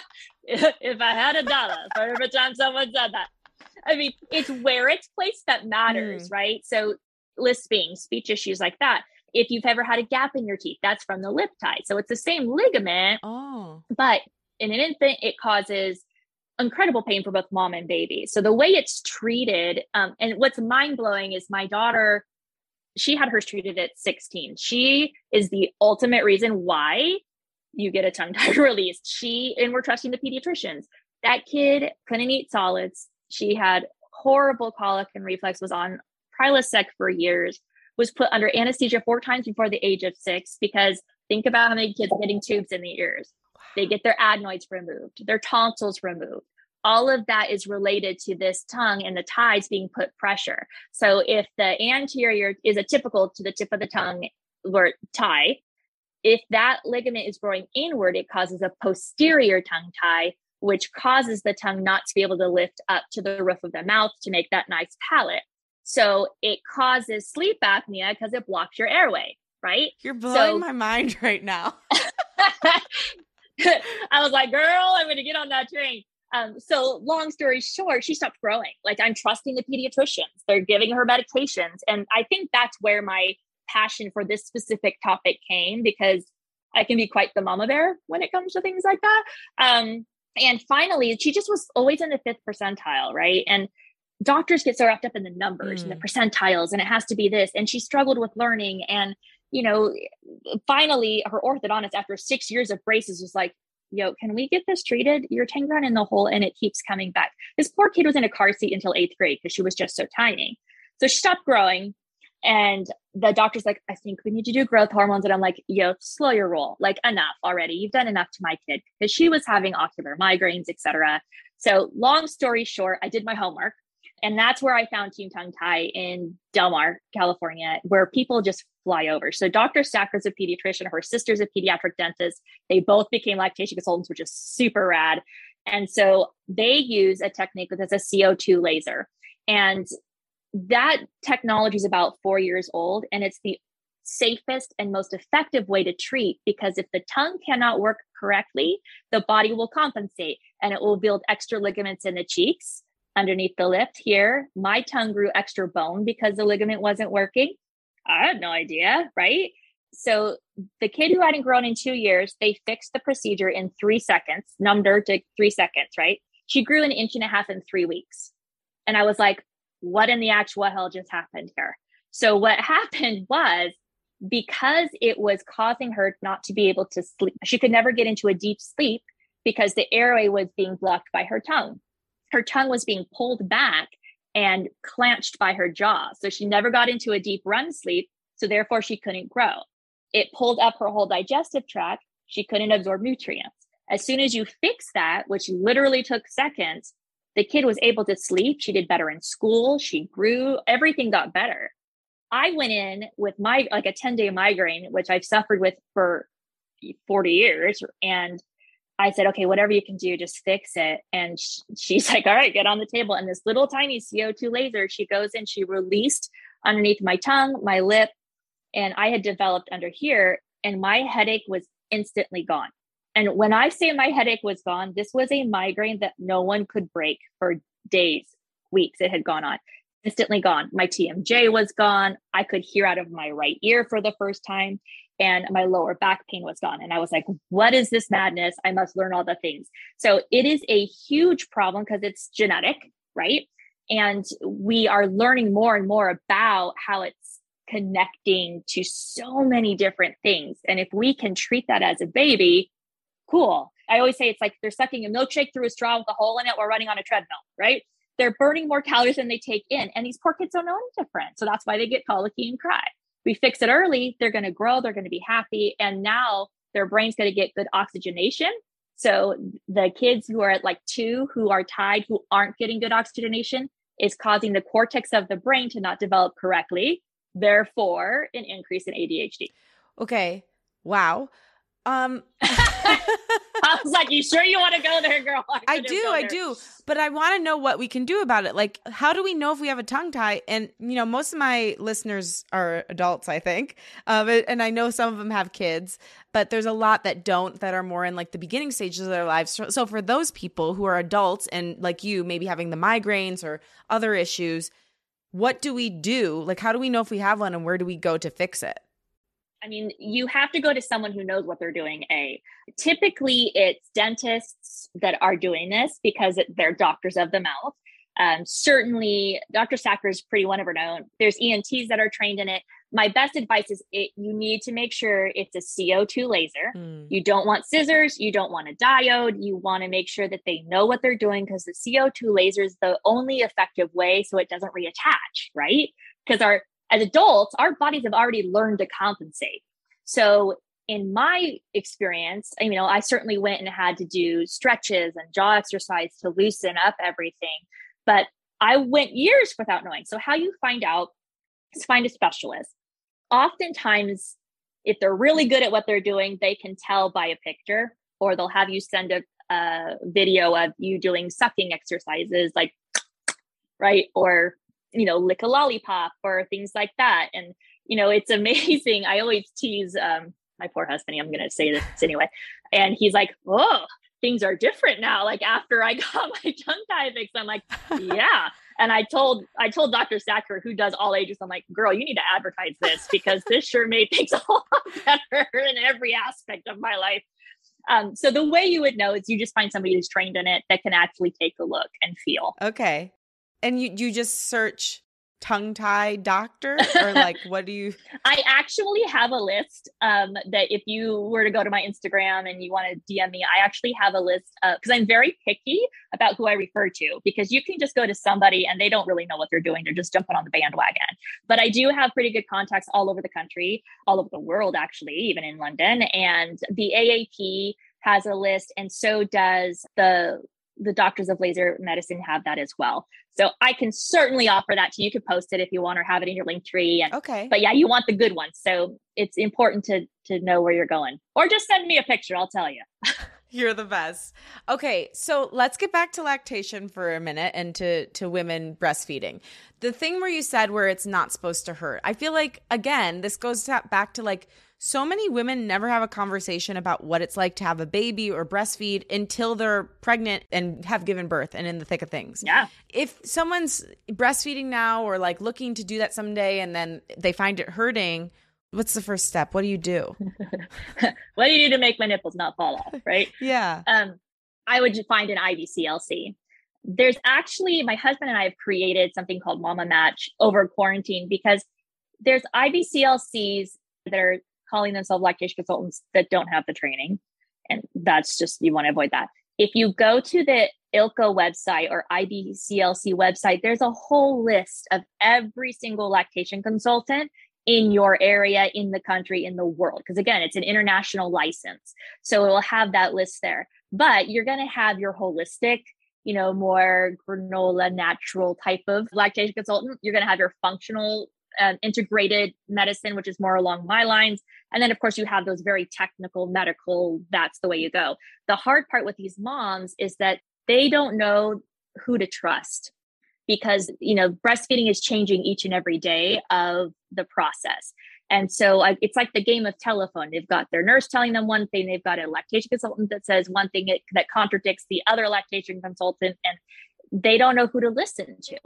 [SPEAKER 2] If I had a dollar for every time someone said that. I mean, it's where it's placed that matters, mm. right? So lisping, speech issues like that. If you've ever had a gap in your teeth, that's from the lip tie. So it's the same ligament,
[SPEAKER 1] oh.
[SPEAKER 2] but in an infant, it causes incredible pain for both mom and baby. So the way it's treated, um, and what's mind blowing is my daughter, she had hers treated at sixteen. She is the ultimate reason why you get a tongue tie released. She, and we're trusting the pediatricians. That kid couldn't eat solids. She had horrible colic and reflux, was on Prilosec for years, was put under anesthesia four times before the age of six, because think about how many kids are getting tubes in the ears. They get their adenoids removed, their tonsils removed. All of that is related to this tongue and the ties being put pressure. So if the anterior is a typical to the tip of the tongue or tie, if that ligament is growing inward, it causes a posterior tongue tie, which causes the tongue not to be able to lift up to the roof of the mouth to make that nice palate. So it causes sleep apnea because it blocks your airway, right?
[SPEAKER 1] You're blowing
[SPEAKER 2] so,
[SPEAKER 1] my mind right now.
[SPEAKER 2] I was like, girl, I'm going to get on that train. Um, so long story short, she stopped growing. Like, I'm trusting the pediatricians. They're giving her medications. And I think that's where my passion for this specific topic came, because I can be quite the mama bear when it comes to things like that. Um, and finally, she just was always in the fifth percentile, right? And doctors get so wrapped up in the numbers mm. and the percentiles, and it has to be this. And she struggled with learning. And, you know, finally, her orthodontist, after six years of braces, was like, yo, can we get this treated? You're tangled in the hole and it keeps coming back. This poor kid was in a car seat until eighth grade because she was just so tiny. So she stopped growing. And the doctor's like, I think we need to do growth hormones. And I'm like, yo, slow your roll. Like, enough already. You've done enough to my kid, because she was having ocular migraines, et cetera. So long story short, I did my homework. And that's where I found Team Tongue Tie in Del Mar, California, where people just fly over. So Doctor Sacker's a pediatrician, her sister's a pediatric dentist. They both became lactation consultants, which is super rad. And so they use a technique that's a C O two laser. And that technology is about four years old, and it's the safest and most effective way to treat, because if the tongue cannot work correctly, the body will compensate and it will build extra ligaments in the cheeks underneath the lip here. My tongue grew extra bone because the ligament wasn't working. I had no idea, right? So the kid who hadn't grown in two years, they fixed the procedure in three seconds, numbed her to three seconds, right? She grew an inch and a half in three weeks. And I was like, what in the actual hell just happened here? So what happened was, because it was causing her not to be able to sleep, she could never get into a deep sleep because the airway was being blocked by her tongue. Her tongue was being pulled back and clenched by her jaw. So she never got into a deep R E M sleep. So therefore she couldn't grow. It pulled up her whole digestive tract. She couldn't absorb nutrients. As soon as you fix that, which literally took seconds, the kid was able to sleep. She did better in school. She grew, everything got better. I went in with my, like a ten day migraine, which I've suffered with for forty years. And I said, okay, whatever you can do, just fix it. And sh- she's like, all right, get on the table. And this little tiny C O two laser, she goes in, she released underneath my tongue, my lip, and I had developed under here, and my headache was instantly gone. And when I say my headache was gone, this was a migraine that no one could break for days, weeks. It had gone on. Instantly gone. My T M J was gone. I could hear out of my right ear for the first time, and my lower back pain was gone. And I was like, what is this madness? I must learn all the things. So it is a huge problem because it's genetic, right? And we are learning more and more about how it's connecting to so many different things. And if we can treat that as a baby, cool. I always say it's like they're sucking a milkshake through a straw with a hole in it while running on a treadmill, right? They're burning more calories than they take in. And these poor kids don't know any different. So that's why they get colicky and cry. We fix it early, they're going to grow, they're going to be happy. And now their brain's going to get good oxygenation. So the kids who are at like two, who are tied, who aren't getting good oxygenation, is causing the cortex of the brain to not develop correctly. Therefore, an increase in A D H D.
[SPEAKER 1] Okay. Wow. Um,
[SPEAKER 2] I was like, you sure you want to go there, girl? I,
[SPEAKER 1] I do, I do. But I want to know what we can do about it. Like, how do we know if we have a tongue tie? And, you know, most of my listeners are adults, I think. Um, and I know some of them have kids, but there's a lot that don't, that are more in like the beginning stages of their lives. So, so for those people who are adults and like you, maybe having the migraines or other issues, what do we do? Like, how do we know if we have one, and where do we go to fix it?
[SPEAKER 2] I mean, you have to go to someone who knows what they're doing. A typically it's dentists that are doing this because it, they're doctors of the mouth. Um, certainly, Doctor Sacker is pretty one of her own. There's E N Ts that are trained in it. My best advice is it, you need to make sure it's a C O two laser. Mm. You don't want scissors. You don't want a diode. You want to make sure that they know what they're doing, because the C O two laser is the only effective way so it doesn't reattach, right? Because our As adults, our bodies have already learned to compensate. So in my experience, you know, I certainly went and had to do stretches and jaw exercise to loosen up everything, but I went years without knowing. So how you find out is find a specialist. Oftentimes, if they're really good at what they're doing, they can tell by a picture, or they'll have you send a, a video of you doing sucking exercises, like, right? Or you know, lick a lollipop or things like that. And, you know, it's amazing. I always tease um, my poor husband. I'm going to say this anyway. And he's like, oh, things are different now. Like after I got my tongue tie fixed, I'm like, yeah. And I told, I told Doctor Sacker, who does all ages, I'm like, girl, you need to advertise this, because this sure made things a lot better in every aspect of my life. Um, so the way you would know is you just find somebody who's trained in it that can actually take a look and feel.
[SPEAKER 1] Okay. And you you just search tongue tie doctor, or like, what do you?
[SPEAKER 2] I actually have a list um, that if you were to go to my Instagram and you want to D M me, I actually have a list because I'm very picky about who I refer to, because you can just go to somebody and they don't really know what they're doing. They're just jumping on the bandwagon. But I do have pretty good contacts all over the country, all over the world, actually, even in London. And the A A P has a list, and so does the the Doctors of Laser Medicine have that as well. So I can certainly offer that to you. You could post it if you want, or have it in your link tree. And,
[SPEAKER 1] okay.
[SPEAKER 2] But yeah, you want the good ones. So it's important to to know where you're going, or just send me a picture. I'll tell you.
[SPEAKER 1] You're the best. Okay. So let's get back to lactation for a minute, and to, to women breastfeeding. The thing where you said where it's not supposed to hurt. I feel like, again, this goes back to like, so many women never have a conversation about what it's like to have a baby or breastfeed until they're pregnant and have given birth and in the thick of things.
[SPEAKER 2] Yeah.
[SPEAKER 1] If someone's breastfeeding now, or like looking to do that someday, and then they find it hurting, what's the first step? What do you do?
[SPEAKER 2] What do you do to make my nipples not fall off? Right.
[SPEAKER 1] Yeah.
[SPEAKER 2] Um, I would find an I B C L C. There's actually, my husband and I have created something called Mama Match over quarantine because there's I B C L Cs that are calling themselves lactation consultants that don't have the training. And that's just, you want to avoid that. If you go to the I L C A website or I B C L C website, there's a whole list of every single lactation consultant in your area, in the country, in the world. Because again, it's an international license. So it will have that list there. But you're going to have your holistic, you know, more granola, natural type of lactation consultant. You're going to have your functional um, integrated medicine, which is more along my lines. And then, of course, you have those very technical medical, that's the way you go. The hard part with these moms is that they don't know who to trust because, you know, breastfeeding is changing each and every day of the process. And so I, it's like the game of telephone. They've got their nurse telling them one thing. They've got a lactation consultant that says one thing it, that contradicts the other lactation consultant, and they don't know who to listen to.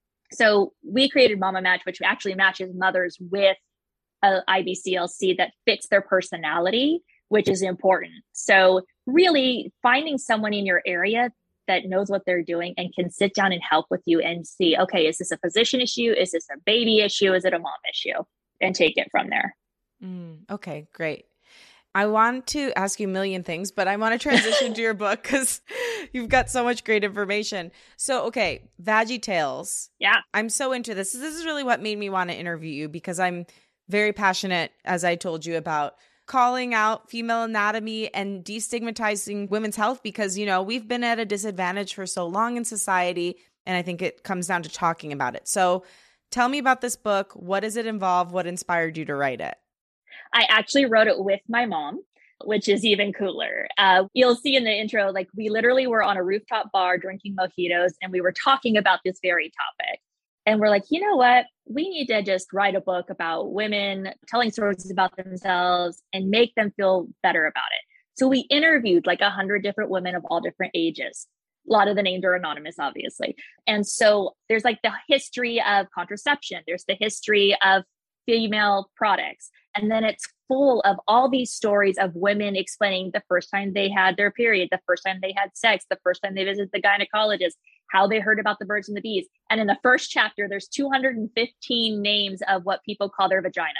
[SPEAKER 2] So we created Mama Match, which actually matches mothers with a I B C L C that fits their personality, which is important. So really finding someone in your area that knows what they're doing and can sit down and help with you and see, okay, is this a physician issue? Is this a baby issue? Is it a mom issue? And take it from there.
[SPEAKER 1] Mm, okay, great. I want to ask you a million things, but I want to transition to your book because you've got so much great information. So, okay, Veggie Tales.
[SPEAKER 2] Yeah.
[SPEAKER 1] I'm so into this. This is really what made me want to interview you because I'm very passionate, as I told you, about calling out female anatomy and destigmatizing women's health because, you know, we've been at a disadvantage for so long in society, and I think it comes down to talking about it. So tell me about this book. What does it involve? What inspired you to write it?
[SPEAKER 2] I actually wrote it with my mom, which is even cooler. Uh, you'll see in the intro, like we literally were on a rooftop bar drinking mojitos and we were talking about this very topic. And we're like, you know what? We need to just write a book about women telling stories about themselves and make them feel better about it. So we interviewed like a hundred different women of all different ages. A lot of the names are anonymous, obviously. And so there's like the history of contraception. There's the history of female products. And then it's full of all these stories of women explaining the first time they had their period, the first time they had sex, the first time they visited the gynecologist, how they heard about the birds and the bees. And in the first chapter, there's two hundred fifteen names of what people call their vagina.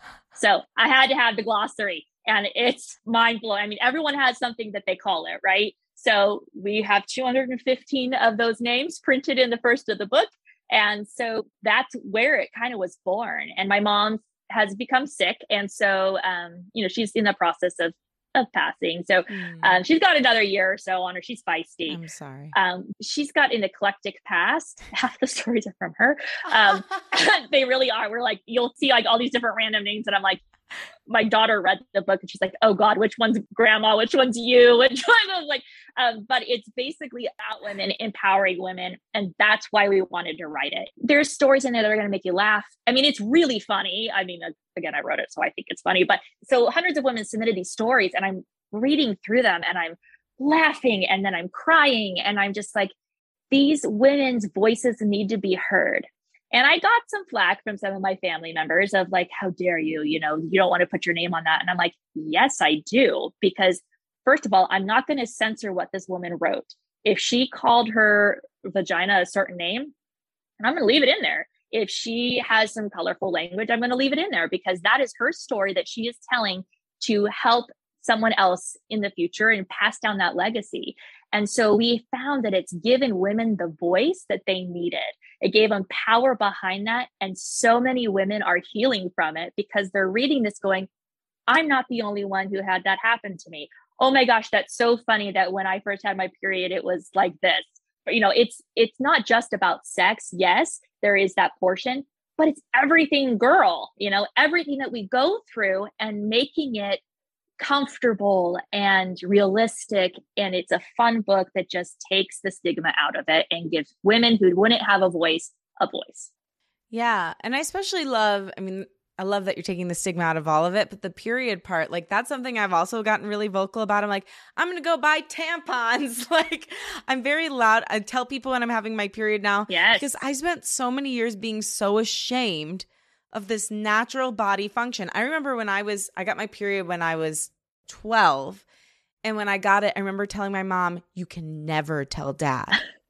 [SPEAKER 2] So I had to have the glossary and it's mind blowing. I mean, everyone has something that they call it, right? So we have two hundred fifteen of those names printed in the first of the book. And so that's where it kind of was born. And my mom has become sick. And so, um, you know, she's in the process of, of passing. So
[SPEAKER 1] Mm.
[SPEAKER 2] um, she's got another year or so on her. She's feisty.
[SPEAKER 1] I'm sorry.
[SPEAKER 2] Um, she's got an eclectic past. Half the stories are from her. Um, they really are. We're like, you'll see like all these different random names. And I'm like, my daughter read the book and she's like, oh God, which one's grandma? Which one's you? Which one? I was like, um, but it's basically about women, empowering women. And that's why we wanted to write it. There's stories in there that are going to make you laugh. I mean, it's really funny. I mean, again, I wrote it, so I think it's funny, but so hundreds of women submitted these stories and I'm reading through them and I'm laughing and then I'm crying. And I'm just like, these women's voices need to be heard. And I got some flack from some of my family members of like, how dare you, you know, you don't want to put your name on that. And I'm like, yes, I do. Because first of all, I'm not going to censor what this woman wrote. If she called her vagina a certain name, I'm going to leave it in there. If she has some colorful language, I'm going to leave it in there because that is her story that she is telling to help someone else in the future and pass down that legacy. And so we found that it's given women the voice that they needed. It gave them power behind that. And so many women are healing from it because they're reading this going, I'm not the only one who had that happen to me. Oh my gosh, that's so funny that when I first had my period, it was like this. But, you know, it's it's not just about sex. Yes, there is that portion, but it's everything girl, you know, everything that we go through and making it comfortable and realistic. And it's a fun book that just takes the stigma out of it and gives women who wouldn't have a voice, a voice.
[SPEAKER 1] Yeah. And I especially love, I mean, I love that you're taking the stigma out of all of it, but the period part, like that's something I've also gotten really vocal about. I'm like, I'm going to go buy tampons. Like I'm very loud. I tell people when I'm having my period now,
[SPEAKER 2] yes,
[SPEAKER 1] because I spent so many years being so ashamed of this natural body function. I remember when I was, I got my period when I was twelve, And when I got it, I remember telling my mom, you can never tell dad.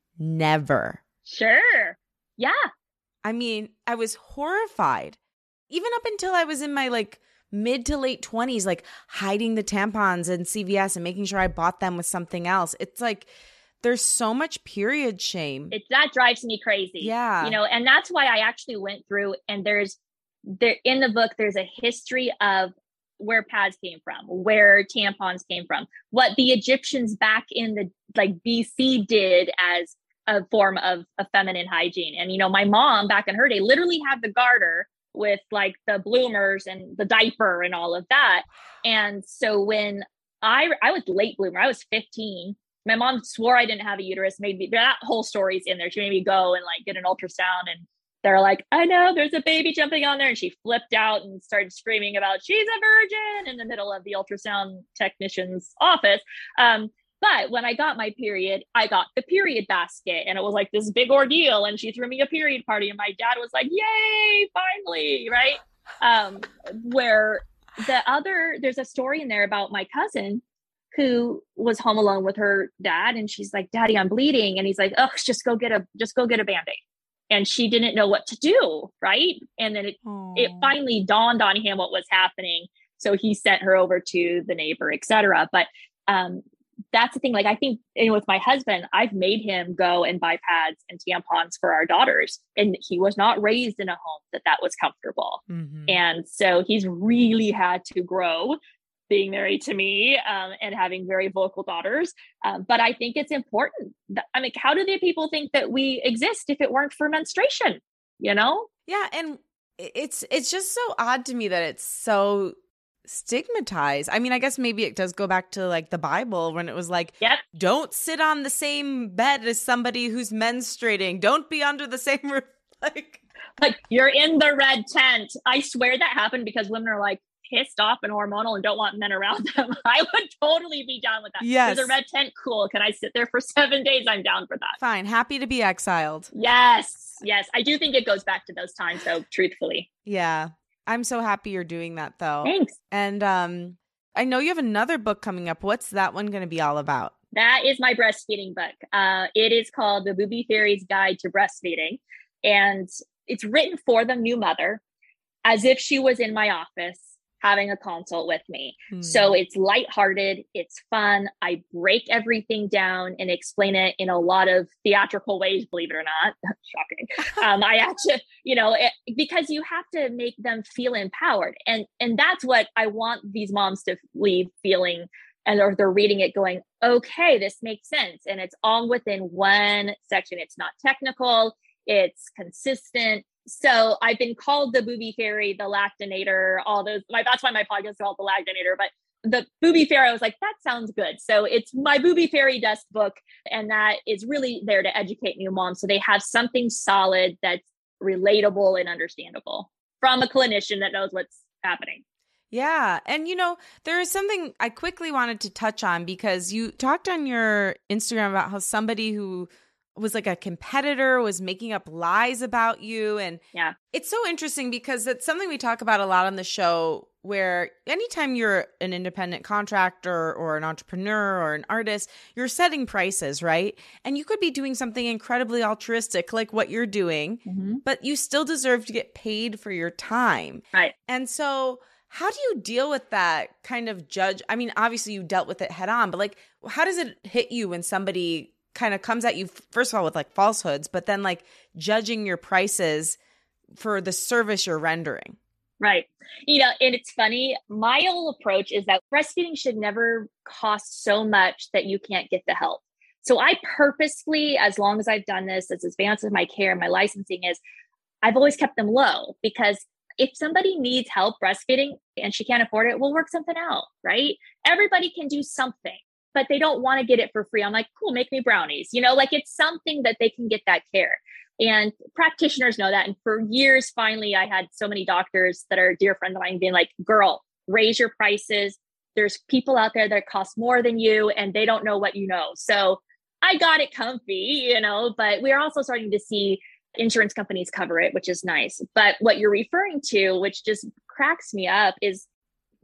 [SPEAKER 1] Never.
[SPEAKER 2] Sure. Yeah.
[SPEAKER 1] I mean, I was horrified. Even up until I was in my like mid to late twenties, like hiding the tampons in C V S and making sure I bought them with something else. It's like there's so much period shame.
[SPEAKER 2] It, that drives me crazy.
[SPEAKER 1] Yeah.
[SPEAKER 2] You know, and that's why I actually went through, and there's there in the book, there's a history of where pads came from, where tampons came from, what the Egyptians back in the like B C did as a form of, of feminine hygiene. And, you know, my mom back in her day literally had the garter with like the bloomers and the diaper and all of that. And so when I, I was late bloomer, I was fifteen. My mom swore I didn't have a uterus, made me, that whole story's in there. She made me go and like get an ultrasound, and they're like, I know there's a baby jumping on there. And she flipped out and started screaming about she's a virgin in the middle of the ultrasound technician's office. Um, but when I got my period, I got the period basket, and it was like this big ordeal. And she threw me a period party, and my dad was like, yay, finally. Right. Um, where the other, there's a story in there about my cousin who was home alone with her dad. And she's like, Daddy, I'm bleeding. And he's like, oh, just go get a, just go get a Band-Aid. And she didn't know what to do. Right. And then it, it finally dawned on him what was happening. So he sent her over to the neighbor, et cetera. But um, that's the thing. Like, I think, you know, with my husband, I've made him go and buy pads and tampons for our daughters. And he was not raised in a home that that was comfortable. Mm-hmm. And so he's really had to grow being married to me um, and having very vocal daughters. Um, but I think it's important. That, I mean, how do the people think that we exist if it weren't for menstruation, you know?
[SPEAKER 1] Yeah. And it's, it's just so odd to me that it's so stigmatized. I mean, I guess maybe it does go back to like the Bible when it was like,
[SPEAKER 2] yep.
[SPEAKER 1] Don't sit on the same bed as somebody who's menstruating. Don't be under the same roof. Like,
[SPEAKER 2] like you're in the red tent. I swear that happened because women are like, pissed off and hormonal and don't want men around them. I would totally be down with that.
[SPEAKER 1] Yes.
[SPEAKER 2] There's a red tent. Cool. Can I sit there for seven days? I'm down for that.
[SPEAKER 1] Fine. Happy to be exiled.
[SPEAKER 2] Yes. Yes. I do think it goes back to those times though, truthfully.
[SPEAKER 1] Yeah. I'm so happy you're doing that though.
[SPEAKER 2] Thanks.
[SPEAKER 1] And um, I know you have another book coming up. What's that one going to be all about?
[SPEAKER 2] That is my breastfeeding book. Uh, it is called The Booby Fairy's Guide to Breastfeeding. And it's written for the new mother as if she was in my office having a consult with me. Hmm. So it's lighthearted, it's fun. I break everything down and explain it in a lot of theatrical ways, believe it or not. Shocking. Um, I actually, you know, it, because you have to make them feel empowered. And, and that's what I want these moms to leave feeling, and or they're reading it going, okay, this makes sense. And it's all within one section. It's not technical, it's consistent. So I've been called the Booby Fairy, the Lactinator, all those. My, that's why my podcast is called the Lactinator. But the Booby Fairy, I was like, that sounds good. So it's my Booby Fairy Dust book, and that is really there to educate new moms, so they have something solid that's relatable and understandable from a clinician that knows what's happening.
[SPEAKER 1] Yeah. And, you know, there is something I quickly wanted to touch on, because you talked on your Instagram about how somebody who was like a competitor was making up lies about you. And
[SPEAKER 2] yeah,
[SPEAKER 1] it's so interesting because it's something we talk about a lot on the show, where anytime you're an independent contractor or an entrepreneur or an artist, you're setting prices, right? And you could be doing something incredibly altruistic like what you're doing, mm-hmm. but you still deserve to get paid for your time.
[SPEAKER 2] Right.
[SPEAKER 1] And so how do you deal with that kind of judge? I mean, obviously you dealt with it head on, but like, how does it hit you when somebody kind of comes at you, first of all, with like falsehoods, but then like judging your prices for the service you're rendering?
[SPEAKER 2] Right. You know, and it's funny, my whole approach is that breastfeeding should never cost so much that you can't get the help. So I purposely, as long as I've done this, as advanced as my care and my licensing is, I've always kept them low, because if somebody needs help breastfeeding and she can't afford it, we'll work something out, right? Everybody can do something, but they don't want to get it for free. I'm like, cool, make me brownies. You know, like it's something that they can get that care. And practitioners know that. And for years, finally, I had so many doctors that are dear friends of mine being like, girl, raise your prices. There's people out there that cost more than you and they don't know what you know. So I got it comfy, you know, but we're also starting to see insurance companies cover it, which is nice. But what you're referring to, which just cracks me up, is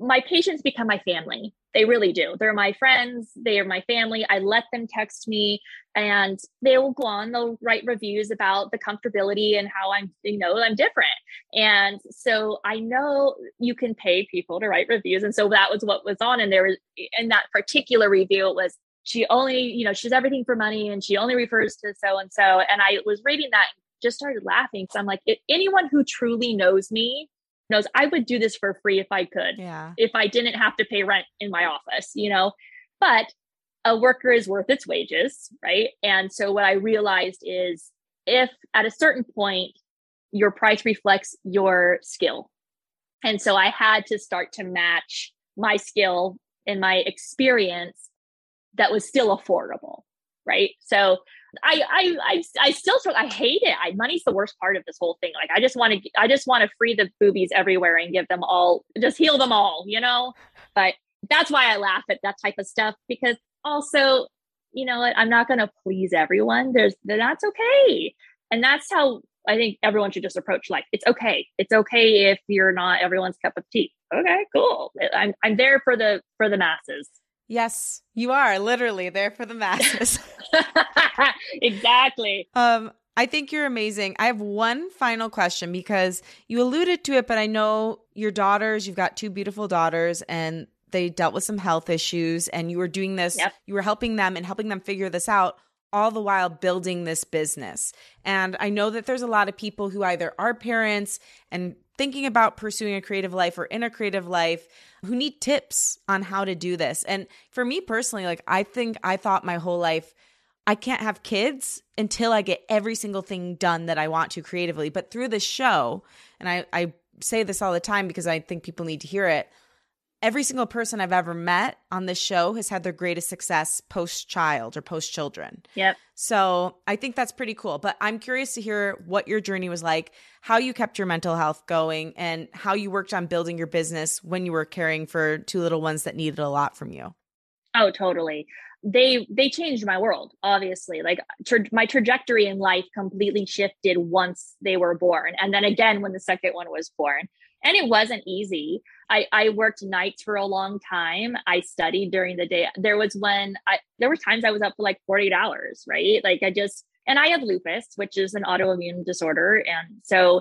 [SPEAKER 2] my patients become my family. They really do. They're my friends. They are my family. I let them text me and they will go on, they'll write reviews about the comfortability and how I'm, you know, I'm different. And so I know you can pay people to write reviews. And so that was what was on. And there was, in that particular review, it was, she only, you know, she's everything for money and she only refers to so-and-so. And I was reading that and just started laughing. So I'm like, if anyone who truly knows me knows I would do this for free if I could,
[SPEAKER 1] yeah.
[SPEAKER 2] if I didn't have to pay rent in my office, you know, but a worker is worth its wages, right? And so what I realized is if at a certain point, your price reflects your skill. And so I had to start to match my skill and my experience that was still affordable, right? So I, I, I, I still, I hate it. I, money's the worst part of this whole thing. Like, I just want to, I just want to free the boobies everywhere and give them all, just heal them all, you know? But that's why I laugh at that type of stuff, because also, you know, I'm not going to please everyone. There's, that's okay. And that's how I think everyone should just approach life. It's okay. It's okay if you're not everyone's cup of tea. Okay, cool. I'm, I'm there for the, for the masses.
[SPEAKER 1] Yes, you are literally there for the masses.
[SPEAKER 2] Exactly.
[SPEAKER 1] Um, I think you're amazing. I have one final question because you alluded to it, but I know your daughters, you've got two beautiful daughters and they dealt with some health issues and you were doing this,
[SPEAKER 2] yep.
[SPEAKER 1] you were helping them and helping them figure this out, all the while building this business. And I know that there's a lot of people who either are parents and thinking about pursuing a creative life or in a creative life who need tips on how to do this. And for me personally, like I think I thought my whole life, I can't have kids until I get every single thing done that I want to creatively. But through this show, and I, I say this all the time because I think people need to hear it, every single person I've ever met on this show has had their greatest success post-child or post-children.
[SPEAKER 2] Yep.
[SPEAKER 1] So I think that's pretty cool. But I'm curious to hear what your journey was like, how you kept your mental health going, and how you worked on building your business when you were caring for two little ones that needed a lot from you.
[SPEAKER 2] Oh, totally. They they changed my world, obviously. Like tra- my trajectory in life completely shifted once they were born. And then again, when the second one was born. And it wasn't easy. I, I worked nights for a long time. I studied during the day. There was when I, there were times I was up for like forty-eight hours, right? Like I just, and I have lupus, which is an autoimmune disorder. And so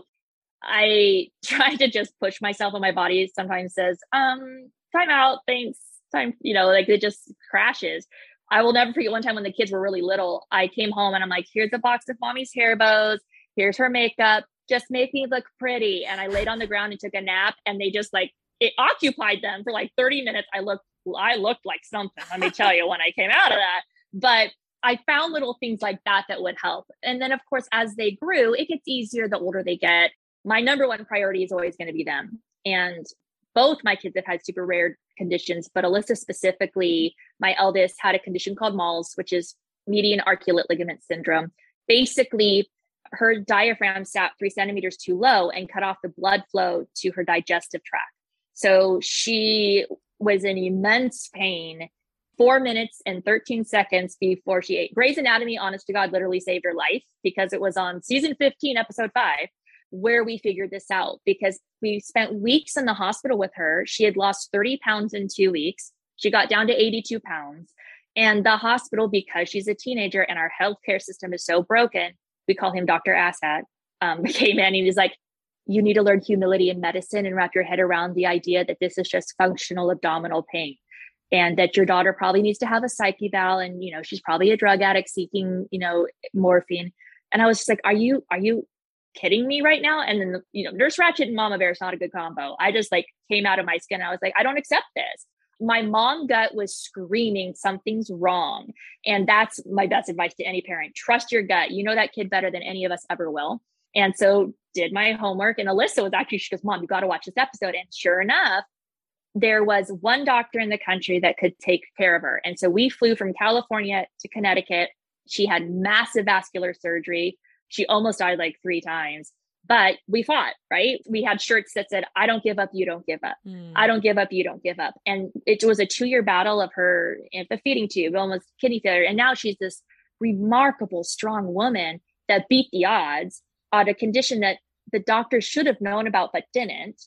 [SPEAKER 2] I try to just push myself, and my body sometimes says, um, time out, thanks, time, you know, like it just crashes. I will never forget one time when the kids were really little, I came home and I'm like, here's a box of mommy's hair bows. Here's her makeup. Just make me look pretty. And I laid on the ground and took a nap, and they just like, it occupied them for like thirty minutes. I looked, I looked like something, let me tell you, when I came out of that. But I found little things like that that would help. And then of course, as they grew, it gets easier the older they get. My number one priority is always going to be them. And both my kids have had super rare conditions, but Alyssa specifically, my eldest, had a condition called M A L S, which is median arcuate ligament syndrome. Basically, her diaphragm sat three centimeters too low and cut off the blood flow to her digestive tract. So she was in immense pain four minutes and thirteen seconds before she ate. Grey's Anatomy, honest to God, literally saved her life, because it was on season fifteen, episode five, where we figured this out, because we spent weeks in the hospital with her. She had lost thirty pounds in two weeks. She got down to eighty-two pounds. And the hospital, because she's a teenager and our healthcare system is so broken, we call him Doctor Asshat, um, came in and he was like, you need to learn humility in medicine and wrap your head around the idea that this is just functional abdominal pain, and that your daughter probably needs to have a psych eval, and, you know, she's probably a drug addict seeking, you know, morphine. And I was just like, are you, are you kidding me right now? And then, the, you know, Nurse Ratched and Mama Bear is not a good combo. I just like came out of my skin. I was like, I don't accept this. My mom gut was screaming something's wrong. And that's my best advice to any parent. Trust your gut. You know that kid better than any of us ever will. And so did my homework. And Alyssa was actually, she goes, Mom, you got to watch this episode. And sure enough, there was one doctor in the country that could take care of her. And so we flew from California to Connecticut. She had massive vascular surgery. She almost died like three times. But we fought, right? We had shirts that said, I don't give up, you don't give up. Mm. I don't give up, you don't give up. And it was a two-year battle of her in the feeding tube, almost kidney failure. And now she's this remarkable, strong woman that beat the odds on a condition that the doctors should have known about but didn't.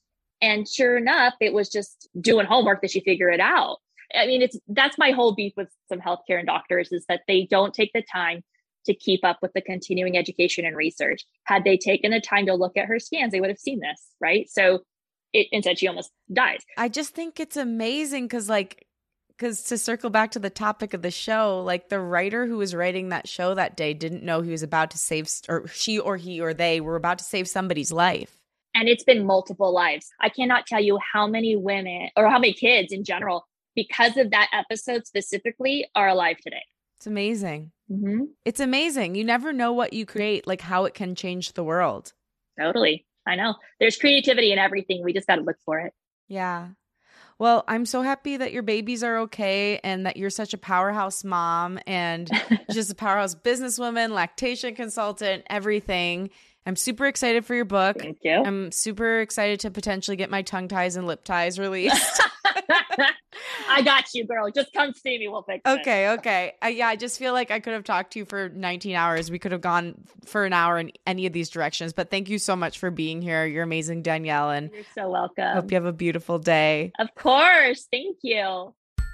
[SPEAKER 2] And sure enough, it was just doing homework that she figured it out. I mean, it's that's my whole beef with some healthcare and doctors is that they don't take the time to keep up with the continuing education and research. Had they taken the time to look at her scans, they would have seen this, right? So it, instead, she almost dies.
[SPEAKER 1] I just think it's amazing because, like, because to circle back to the topic of the show, like the writer who was writing that show that day didn't know he was about to save, or she or he or they were about to save somebody's life.
[SPEAKER 2] And it's been multiple lives. I cannot tell you how many women or how many kids in general, because of that episode specifically, are alive today.
[SPEAKER 1] It's amazing.
[SPEAKER 2] Mm-hmm.
[SPEAKER 1] It's amazing. You never know what you create, like how it can change the world.
[SPEAKER 2] Totally. I know. There's creativity in everything. We just got to look for it.
[SPEAKER 1] Yeah. Well, I'm so happy that your babies are okay and that you're such a powerhouse mom and just a powerhouse businesswoman, lactation consultant, everything. I'm super excited for your book.
[SPEAKER 2] Thank you.
[SPEAKER 1] I'm super excited to potentially get my tongue ties and lip ties released.
[SPEAKER 2] I got you, girl. Just come see me. We'll fix it.
[SPEAKER 1] Okay, okay. Uh, yeah, I just feel like I could have talked to you for nineteen hours. We could have gone for an hour in any of these directions. But thank you so much for being here. You're amazing, Danielle. And
[SPEAKER 2] you're so welcome.
[SPEAKER 1] Hope you have a beautiful day.
[SPEAKER 2] Of course. Thank you.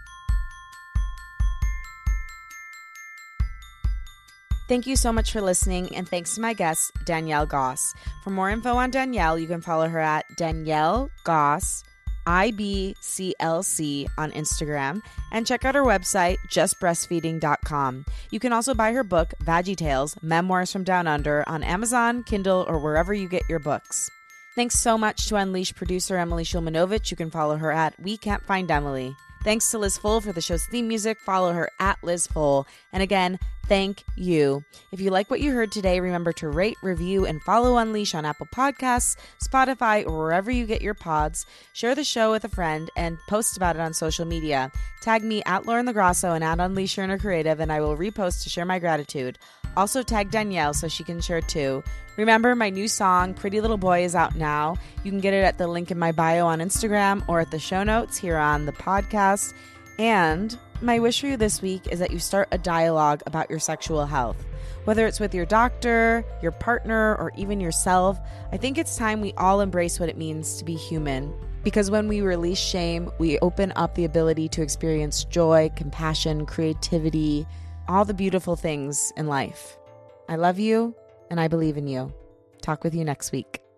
[SPEAKER 1] Thank you so much for listening, and thanks to my guest, Danielle Goss. For more info on Danielle, you can follow her at Danielle Goss, I B C L C on Instagram, and check out her website, just breastfeeding dot com. You can also buy her book, Veggie Tales, Memoirs from Down Under, on Amazon, Kindle, or wherever you get your books. Thanks so much to Unleash producer Emily Shulmanovich. You can follow her at We Can't Find Emily. Thanks to Liz Full for the show's theme music. Follow her at Liz Full. And again, thank you. If you like what you heard today, remember to rate, review, and follow Unleash on Apple Podcasts, Spotify, or wherever you get your pods. Share the show with a friend and post about it on social media. Tag me at Lauren LaGrasso and at Unleash Your Inner Creative, and I will repost to share my gratitude. Also tag Danielle so she can share too. Remember, my new song, Pretty Little Boy, is out now. You can get it at the link in my bio on Instagram or at the show notes here on the podcast. And my wish for you this week is that you start a dialogue about your sexual health. Whether it's with your doctor, your partner, or even yourself, I think it's time we all embrace what it means to be human. Because when we release shame, we open up the ability to experience joy, compassion, creativity, all the beautiful things in life. I love you, and I believe in you. Talk with you next week.